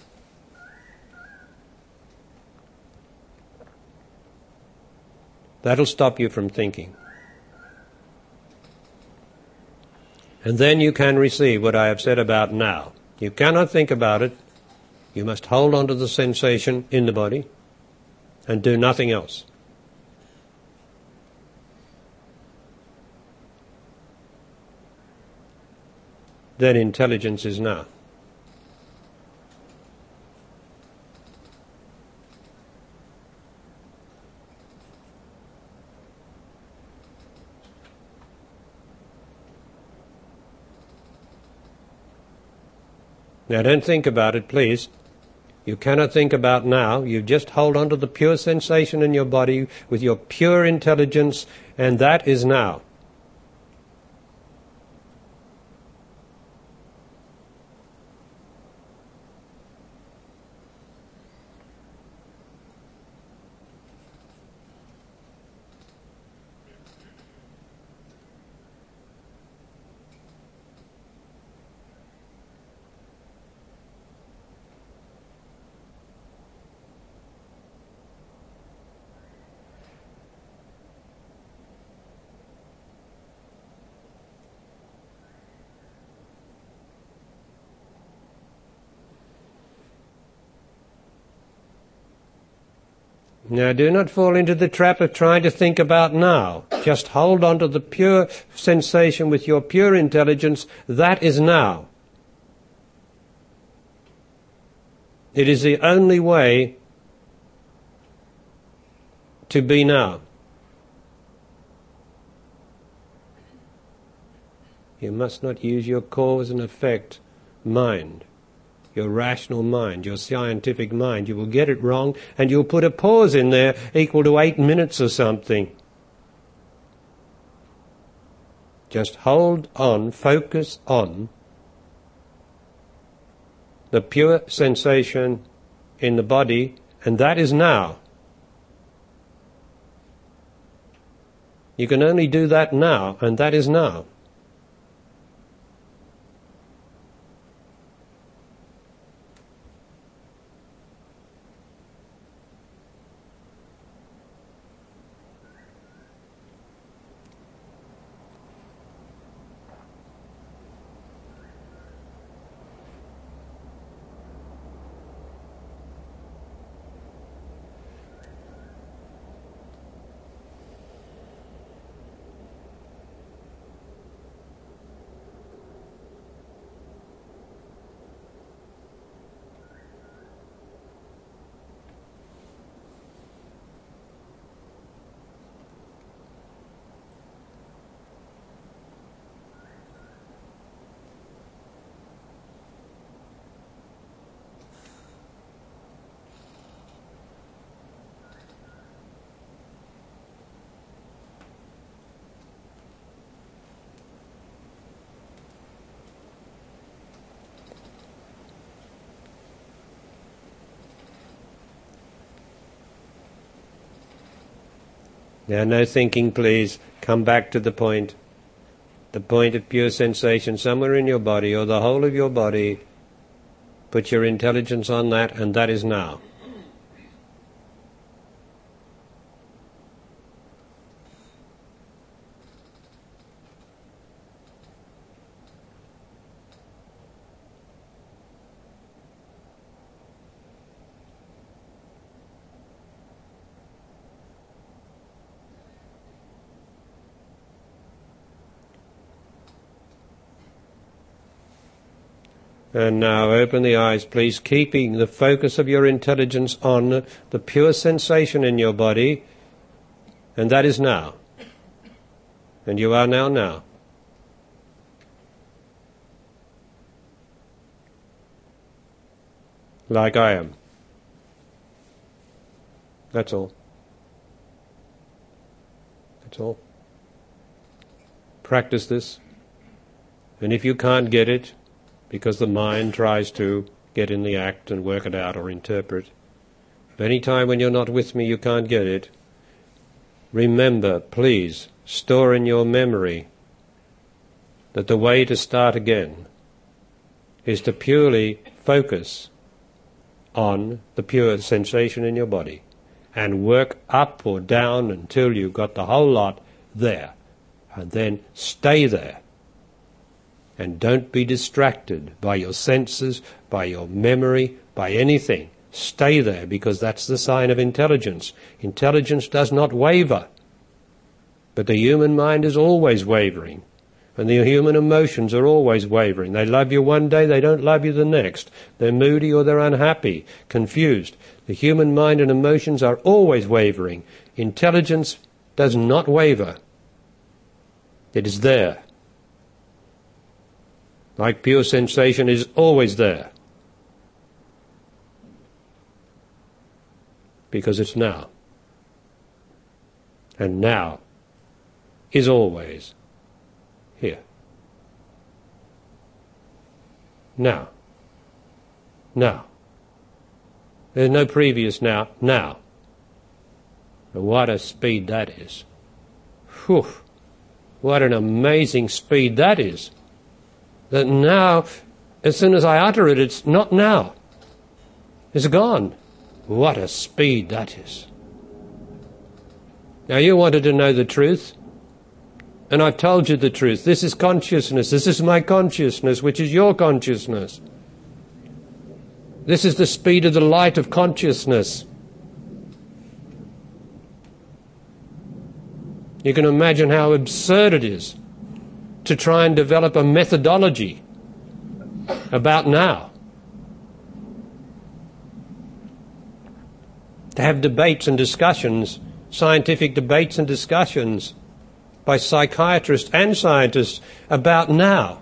B: That'll stop you from thinking. And then you can receive what I have said about now. You cannot think about it. You must hold on to the sensation in the body and do nothing else. Then intelligence is now. Now don't think about it, please. You cannot think about now. You just hold on to the pure sensation in your body with your pure intelligence, and that is now. Now, do not fall into the trap of trying to think about now. Just hold on to the pure sensation with your pure intelligence. That is now. It is the only way to be now. You must not use your cause and effect mind, your rational mind, your scientific mind. You will get it wrong, and you'll put a pause in there equal to eight minutes or something. Just hold on, focus on the pure sensation in the body, and that is now. You can only do that now, and that is now. Now, no thinking, please. Come back to the point. The point of pure sensation somewhere in your body, or the whole of your body. Put your intelligence on that, and that is now. And now open the eyes, please, keeping the focus of your intelligence on the pure sensation in your body, and that is now. And you are now now. Like I am. That's all. That's all. Practice this. And if you can't get it, because the mind tries to get in the act and work it out or interpret, but any time when you're not with me you can't get it, remember, please, store in your memory that the way to start again is to purely focus on the pure sensation in your body and work up or down until you've got the whole lot there, and then stay there. And don't be distracted by your senses, by your memory, by anything. Stay there, because that's the sign of intelligence. Intelligence does not waver. But the human mind is always wavering. And the human emotions are always wavering. They love you one day, they don't love you the next. They're moody or they're unhappy, confused. The human mind and emotions are always wavering. Intelligence does not waver. It is there. Like pure sensation is always there. Because it's now. And now is always here. Now. Now. There's no previous now. Now. And what a speed that is. Whew. What an amazing speed that is. That now, as soon as I utter it, it's not now. It's gone. What a speed that is. Now you wanted to know the truth, and I've told you the truth. This is consciousness. This is my consciousness, which is your consciousness. This is the speed of the light of consciousness. You can imagine how absurd it is to try and develop a methodology about now. To have debates and discussions, scientific debates and discussions by psychiatrists and scientists about now.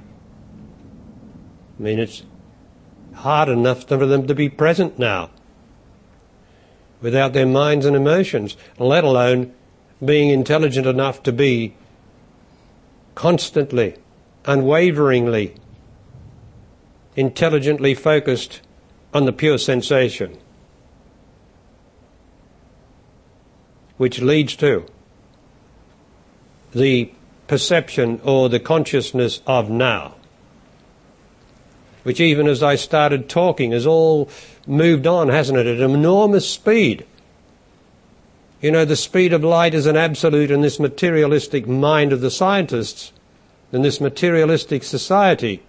B: I mean, it's hard enough for them to be present now without their minds and emotions, let alone being intelligent enough to be constantly, unwaveringly, intelligently focused on the pure sensation, which leads to the perception or the consciousness of now, which even as I started talking has all moved on, hasn't it, at an enormous speed. You know, the speed of light is an absolute in this materialistic mind of the scientists, in this materialistic society.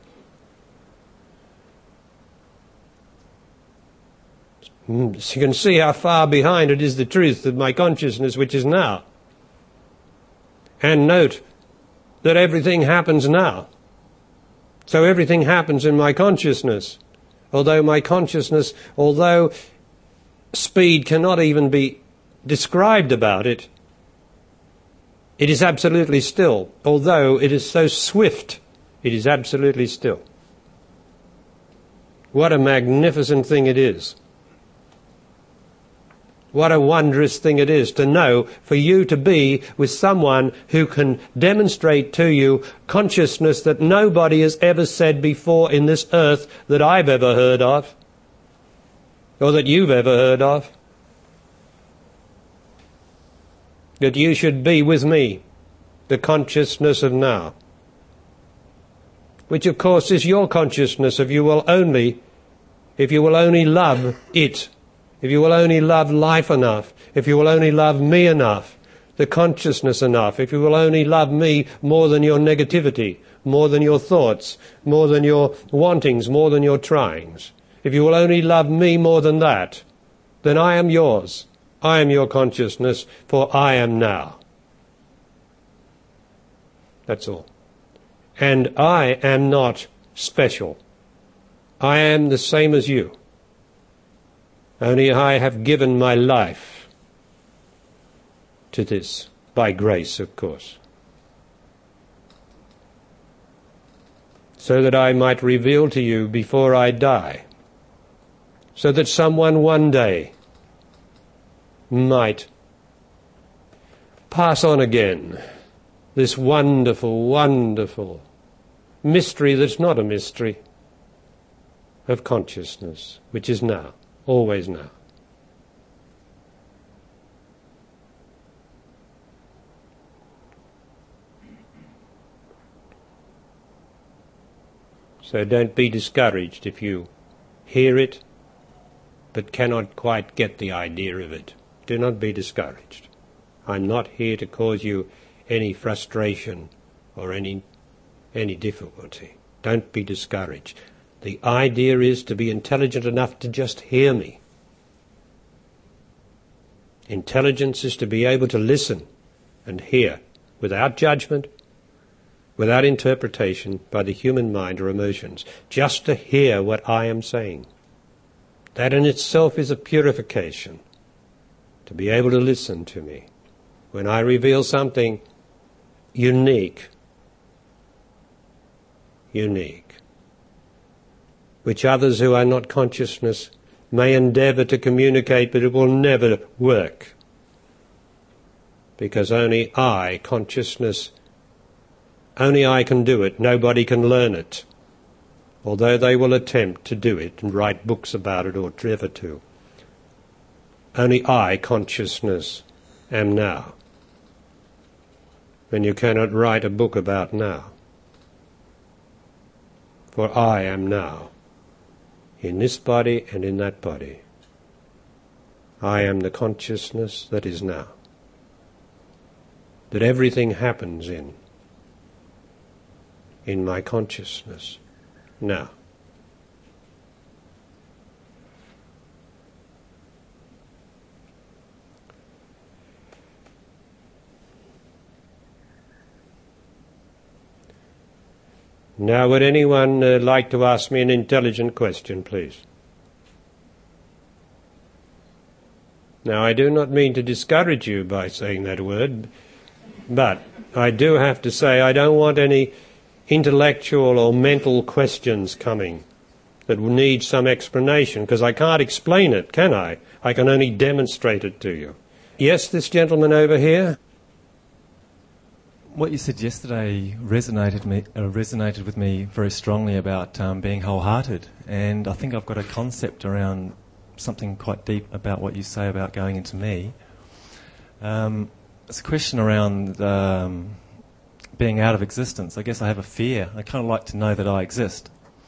B: So you can see how far behind it is the truth of my consciousness, which is now. And note that everything happens now. So everything happens in my consciousness. Although my consciousness, although speed cannot even be described about it, it is absolutely still. Although it is so swift, it is absolutely still. What a magnificent thing it is. What a wondrous thing it is to know, for you to be with someone who can demonstrate to you consciousness that nobody has ever said before in this earth that I've ever heard of, or that you've ever heard of. That you should be with me, the consciousness of now, which of course is your consciousness if you will only, if you will only love it. If you will only love life enough, if you will only love me enough, the consciousness enough, if you will only love me more than your negativity, more than your thoughts, more than your wantings, more than your tryings, if you will only love me more than that, then I am yours. I am your consciousness, for I am now. That's all. And I am not special. I am the same as you. Only I have given my life to this, by grace, of course, so that I might reveal to you before I die, so that someone one day might pass on again this wonderful, wonderful mystery that's not a mystery of consciousness, which is now. Always now. So don't be discouraged if you hear it but cannot quite get the idea of it. Do not be discouraged. I'm not here to cause you any frustration or any any difficulty. Don't be discouraged. The idea is to be intelligent enough to just hear me. Intelligence is to be able to listen and hear without judgment, without interpretation by the human mind or emotions, just to hear what I am saying. That in itself is a purification, to be able to listen to me when I reveal something unique, unique, which others who are not consciousness may endeavour to communicate, but it will never work. Because only I, consciousness, only I can do it. Nobody can learn it, although they will attempt to do it and write books about it or endeavour to. Only I, consciousness, am now. And you cannot write a book about now. For I am now. In this body and in that body. I am the consciousness that is now. That everything happens in. In my consciousness now. Now, would anyone uh, like to ask me an intelligent question, please? Now, I do not mean to discourage you by saying that word, but I do have to say I don't want any intellectual or mental questions coming that will need some explanation, because I can't explain it, can I? I can only demonstrate it to you. Yes, this gentleman over here?
C: What you said yesterday resonated me uh, resonated with me very strongly about um, being wholehearted, and I think I've got a concept around something quite deep about what you say about going into me. Um, it's a question around um, being out of existence. I guess I have a fear. I kind of like to know that I exist.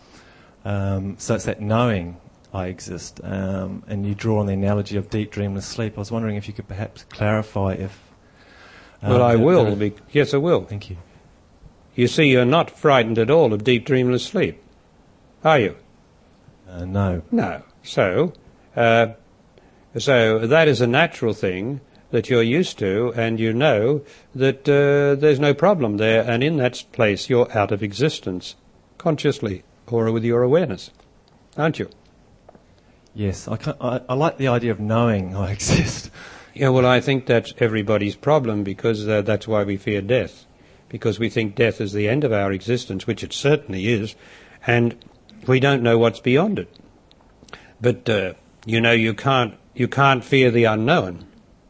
C: Um, so it's that knowing I exist. Um, and you draw on the analogy of deep dreamless sleep. I was wondering if you could perhaps clarify if... Um,
B: well, I will. Be, yes, I will.
C: Thank you.
B: You see, you're not frightened at all of deep dreamless sleep, are you?
C: Uh, no.
B: No. So... Uh, so that is a natural thing that you're used to, and you know that uh, there's no problem there, and in that place you're out of existence, consciously, or with your awareness, aren't you?
C: Yes, I, can't, I, I like the idea of knowing I exist.
B: Yeah, well, I think that's everybody's problem, because uh, that's why we fear death, because we think death is the end of our existence, which it certainly is, and we don't know what's beyond it. But... Uh, You know, you can't you can't fear the unknown.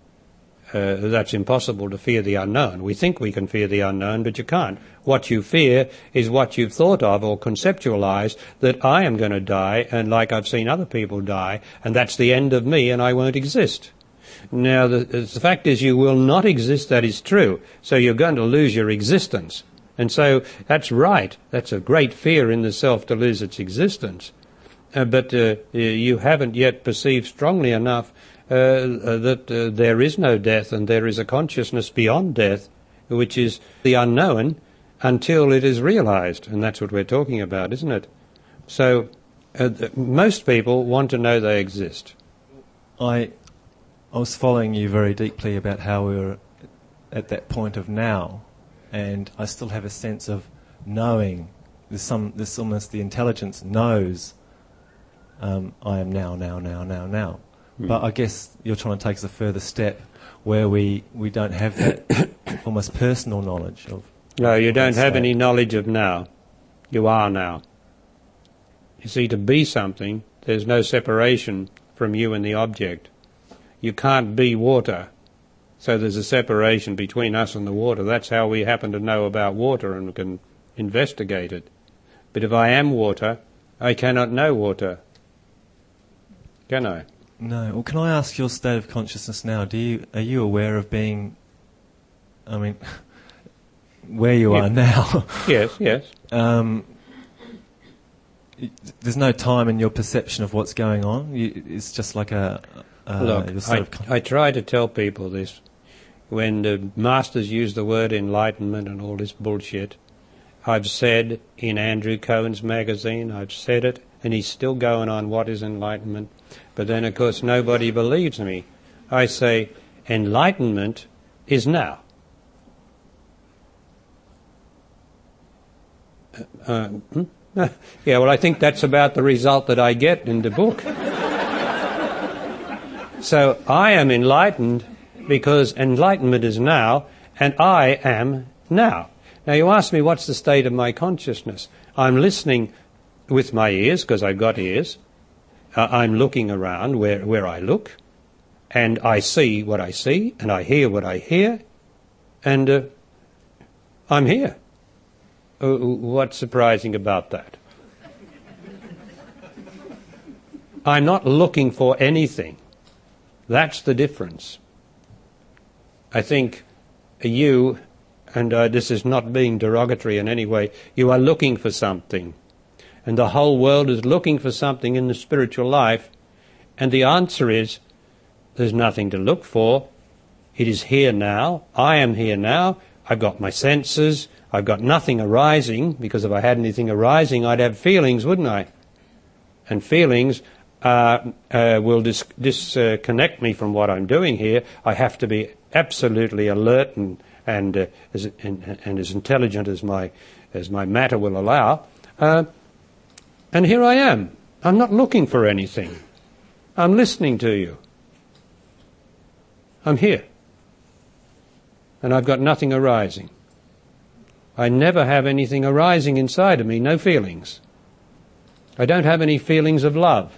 B: Uh, that's impossible to fear the unknown. We think we can fear the unknown, but you can't. What you fear is what you've thought of or conceptualized, that I am going to die, and like I've seen other people die, and that's the end of me, and I won't exist. Now, the, the fact is you will not exist, that is true, so you're going to lose your existence. And so that's right. That's a great fear in the self, to lose its existence. Uh, but uh, you haven't yet perceived strongly enough uh, uh, that uh, there is no death, and there is a consciousness beyond death, which is the unknown, until it is realized. And that's what we're talking about, isn't it? So uh, th- most people want to know they exist.
C: I, I was following you very deeply about how we were at that point of now, and I still have a sense of knowing. There's some, there's almost the intelligence knows Um, I am now, now, now, now, now. Mm. But I guess you're trying to take us a further step where we, we don't have that almost personal knowledge of...
B: No, you don't have
C: state.
B: any knowledge of now. You are now. You see, to be something, there's no separation from you and the object. You can't be water, so there's a separation between us and the water. That's how we happen to know about water and can investigate it. But if I am water, I cannot know water. Can I?
C: No. Well, can I ask your state of consciousness now? Do you are you aware of being, I mean, where you
B: yeah.
C: are now?
B: Yes, yes.
C: Um, there's no time in your perception of what's going on. You, it's just like a... a
B: Look, I,
C: of con-
B: I try to tell people this. When the masters use the word enlightenment and all this bullshit, I've said in Andrew Cohen's magazine, I've said it, and he's still going on, what is enlightenment? But then, of course, nobody believes me. I say, enlightenment is now. Uh, hmm? Yeah, well, I think that's about the result that I get in the book. So I am enlightened because enlightenment is now, and I am now. Now, you ask me what's the state of my consciousness. I'm listening with my ears, because I've got ears. Uh, I'm looking around where, where I look, and I see what I see, and I hear what I hear, and uh, I'm here. Uh, what's surprising about that? I'm not looking for anything. That's the difference. I think you, and uh, this is not being derogatory in any way, you are looking for something. And the whole world is looking for something in the spiritual life. And the answer is, there's nothing to look for. It is here now. I am here now. I've got my senses. I've got nothing arising, because if I had anything arising, I'd have feelings, wouldn't I? And feelings uh, uh, will dis- disconnect me from what I'm doing here. I have to be absolutely alert and and, uh, as, and, and as intelligent as my as my matter will allow. Uh, and here I am. I'm not looking for anything. I'm listening to you. I'm here. And I've got nothing arising. I never have anything arising inside of me, no feelings. I don't have any feelings of love.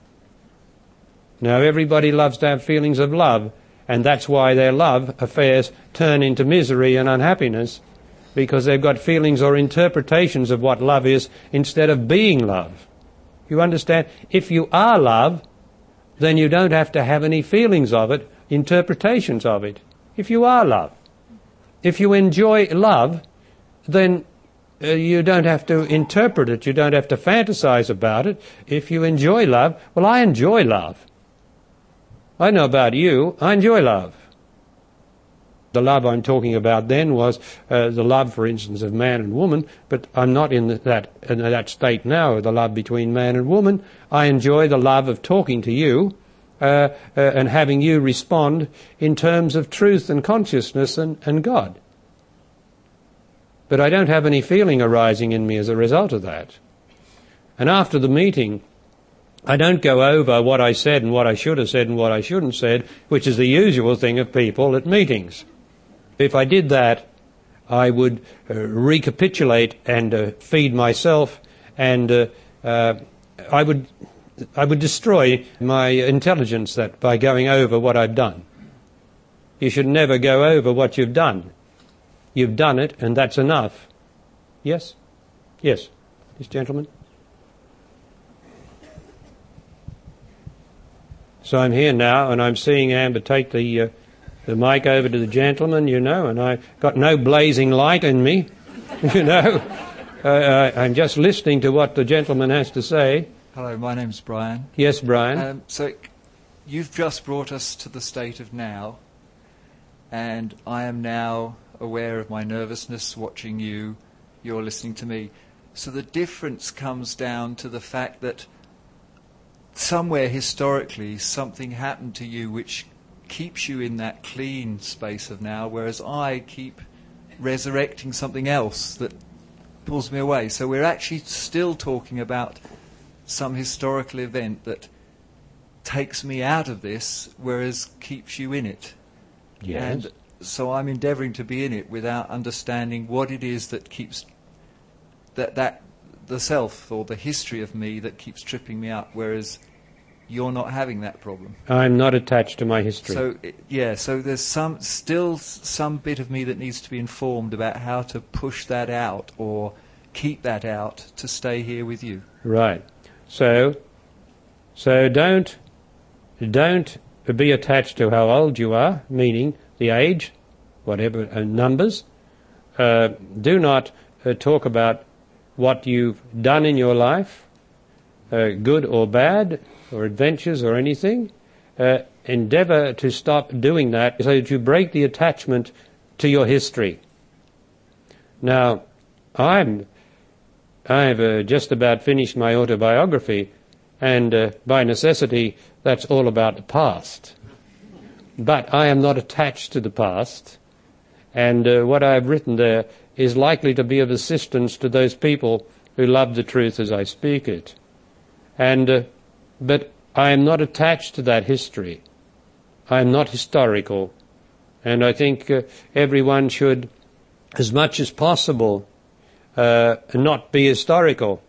B: Now, everybody loves to have feelings of love, and that's why their love affairs turn into misery and unhappiness, because they've got feelings or interpretations of what love is instead of being love. You understand? If you are love, then you don't have to have any feelings of it, interpretations of it. If you are love. If you enjoy love, then uh, you don't have to interpret it, you don't have to fantasize about it. If you enjoy love, well, I enjoy love. I know about you, I enjoy love. The love I'm talking about then was uh, the love, for instance, of man and woman, but I'm not in the, that in that state now of the love between man and woman. I enjoy the love of talking to you uh, uh, and having you respond in terms of truth and consciousness and, and God. But I don't have any feeling arising in me as a result of that. And after the meeting, I don't go over what I said and what I should have said and what I shouldn't have said, which is the usual thing of people at meetings. If I did that, I would uh, recapitulate and uh, feed myself, and uh, uh, I would I would destroy my intelligence that by going over what I've done. You should never go over what you've done. You've done it, and that's enough. Yes? Yes. This gentleman? So I'm here now, and I'm seeing Amber take the uh, the mic over to the gentleman, you know, and I've got no blazing light in me, you know. Uh, I, I'm just listening to what the gentleman has to say.
D: Hello, my name's Brian.
B: Yes, Brian.
D: Um, so you've just brought us to the state of now, and I am now aware of my nervousness watching you, you're listening to me. So the difference comes down to the fact that somewhere historically something happened to you which keeps you in that clean space of now, whereas I keep resurrecting something else that pulls me away. So we're actually still talking about some historical event that takes me out of this, whereas keeps you in it.
B: Yes.
D: And so I'm endeavouring to be in it without understanding what it is that keeps that that the self or the history of me that keeps tripping me up, whereas you're not having that problem.
B: I'm not attached to my history.
D: So yeah, so there's some still some bit of me that needs to be informed about how to push that out or keep that out to stay here with you.
B: Right. So so don't don't be attached to how old you are, meaning the age, whatever uh, numbers. Uh, do not uh, talk about what you've done in your life, uh, good or bad, or adventures or anything. Uh, endeavour to stop doing that so that you break the attachment to your history. Now, I'm, I've uh, just about finished my autobiography, and uh, by necessity, that's all about the past. But I am not attached to the past, and uh, what I've written there is likely to be of assistance to those people who love the truth as I speak it. And uh, but I am not attached to that history. I am not historical. And I think uh, everyone should, as much as possible, uh, not be historical.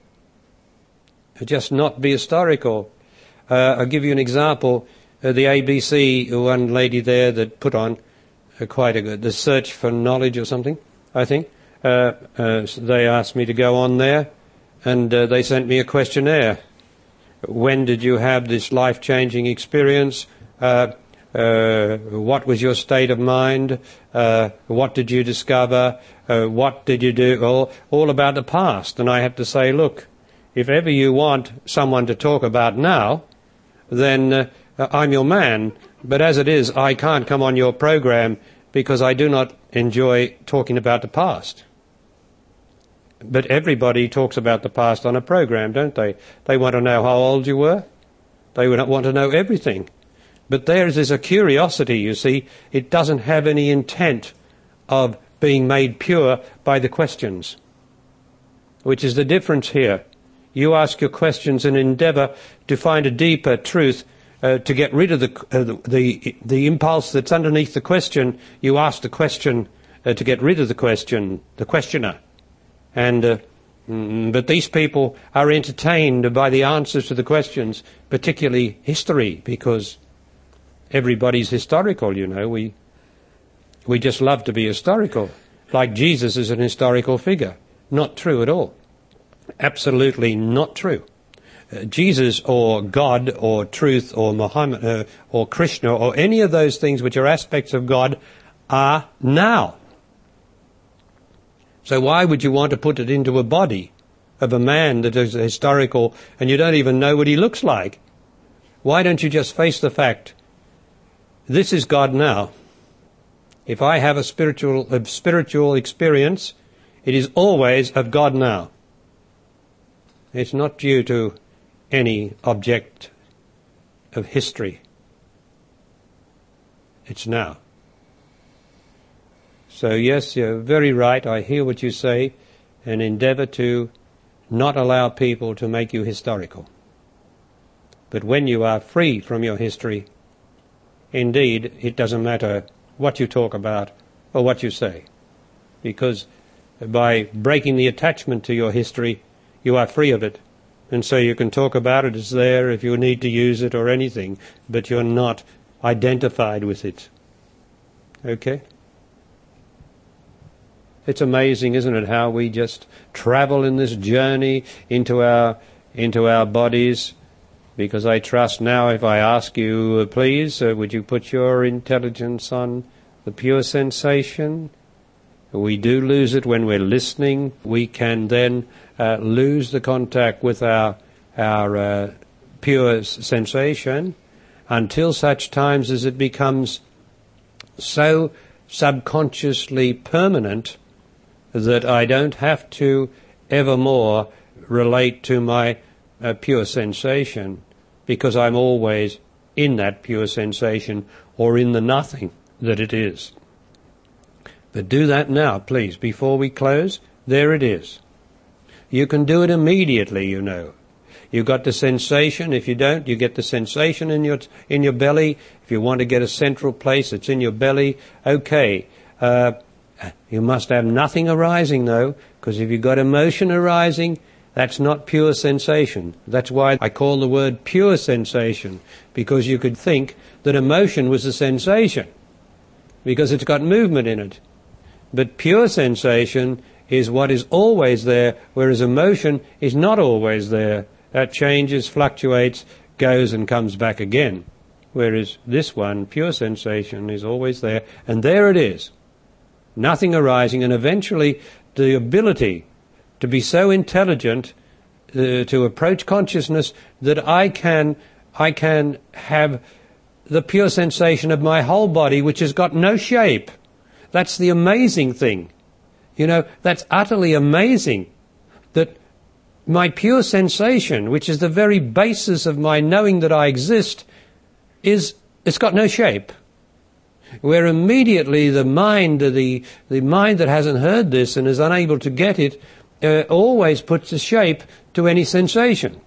B: Just not be historical. Uh, I'll give you an example. Uh, the A B C, one lady there that put on uh, quite a good, the Search for Knowledge or something, I think. Uh, uh, so they asked me to go on there, and uh, they sent me a questionnaire. When did you have this life-changing experience? Uh, uh, what was your state of mind? Uh, what did you discover? Uh, what did you do? All, all about the past. And I have to say, look, if ever you want someone to talk about now, then uh, I'm your man. But as it is, I can't come on your program because I do not enjoy talking about the past. But everybody talks about the past on a program, don't they? They want to know how old you were. They would want to know everything. But there is a curiosity, you see. It doesn't have any intent of being made pure by the questions. which is the difference here. You ask your questions and endeavour to find a deeper truth, uh, to get rid of the, uh, the, the the impulse that's underneath the question. You ask the question uh, to get rid of the question, the questioner. And uh, mm, but these people are entertained by the answers to the questions, particularly history, because everybody's historical, you know. We we just love to be historical, like Jesus is an historical figure. Not true at all. Absolutely not true. Uh, Jesus or God or truth or Muhammad uh, or Krishna or any of those things which are aspects of God are now. So why would you want to put it into a body of a man that is historical and you don't even know what he looks like? Why don't you just face the fact, this is God now. If I have a spiritual, a spiritual experience, it is always of God now. It's not due to any object of history. It's now. So yes, you're very right. I hear what you say, and endeavour to not allow people to make you historical. But when you are free from your history, indeed, it doesn't matter what you talk about or what you say, because by breaking the attachment to your history, you are free of it. And so you can talk about it, it's there if you need to use it or anything, but you're not identified with it. Okay? It's amazing, isn't it, how we just travel in this journey into our into our bodies. Because I trust now, if I ask you, uh, please, uh, would you put your intelligence on the pure sensation? We do lose it when we're listening. We can then uh, lose the contact with our our uh, pure sensation until such times as it becomes so subconsciously permanent that I don't have to evermore relate to my uh, pure sensation, because I'm always in that pure sensation or in the nothing that it is. But do that now, please, before we close. There it is. You can do it immediately, you know. You got the sensation. If you don't, you get the sensation in your in your belly. If you want to get a central place, it's in your belly. Okay. Uh, you must have nothing arising, though, because if you've got emotion arising, that's not pure sensation. That's why I call the word pure sensation, because you could think that emotion was a sensation, because it's got movement in it. But pure sensation is what is always there, whereas emotion is not always there. That changes, fluctuates, goes and comes back again. Whereas this one, pure sensation, is always there. And there it is. Nothing arising, and eventually the ability to be so intelligent uh, to approach consciousness that I can, I can have the pure sensation of my whole body, which has got no shape. That's the amazing thing. You know, that's utterly amazing, that my pure sensation, which is the very basis of my knowing that I exist, is, it's got no shape. Where immediately the mind, the, the mind that hasn't heard this and is unable to get it, uh, always puts a shape to any sensation.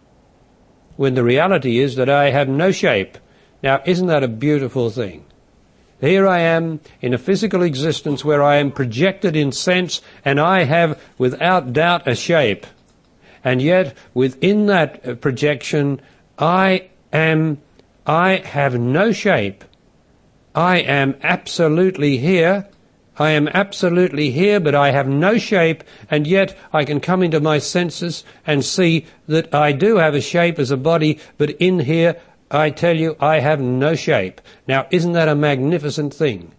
B: When the reality is that I have no shape. Now, isn't that a beautiful thing? Here I am in a physical existence where I am projected in sense, and I have without doubt a shape. And yet within that projection I am, I have no shape. I am absolutely here. I am absolutely here, but I have no shape, and yet I can come into my senses and see that I do have a shape as a body, but in here I tell you, I have no shape. Now, isn't that a magnificent thing?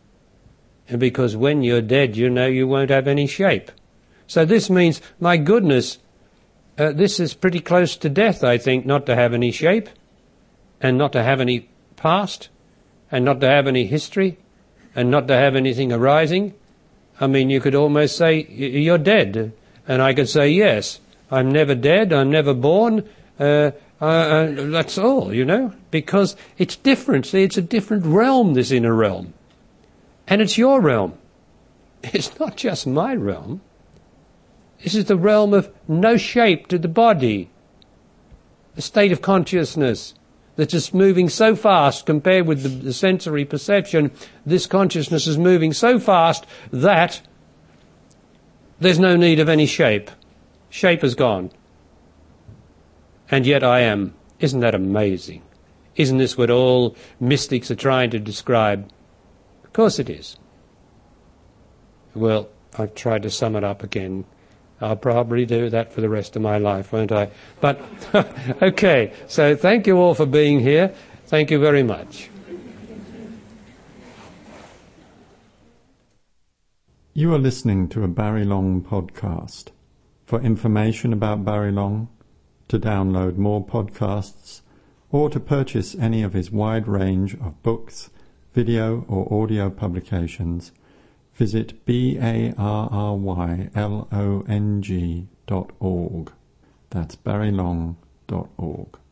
B: And because when you're dead, you know you won't have any shape. So this means, my goodness, uh, this is pretty close to death, I think, not to have any shape, and not to have any past, and not to have any history, and not to have anything arising. I mean, you could almost say, you're dead. And I could say, yes, I'm never dead, I'm never born, uh, Uh, uh, that's all, you know, because it's different. See, it's a different realm, this inner realm. And it's your realm. It's not just my realm. This is the realm of no shape to the body. A state of consciousness that's just moving so fast compared with the, the sensory perception. This consciousness is moving so fast that there's no need of any shape. Shape is gone. And yet I am. Isn't that amazing? Isn't this what all mystics are trying to describe? Of course it is. Well, I've tried to sum it up again. I'll probably do that for the rest of my life, won't I? But, okay, so thank you all for being here. Thank you very much.
A: You are listening to a Barry Long podcast. For information about Barry Long, to download more podcasts, or to purchase any of his wide range of books, video or audio publications, visit barrylong dot org. That's barrylong dot org.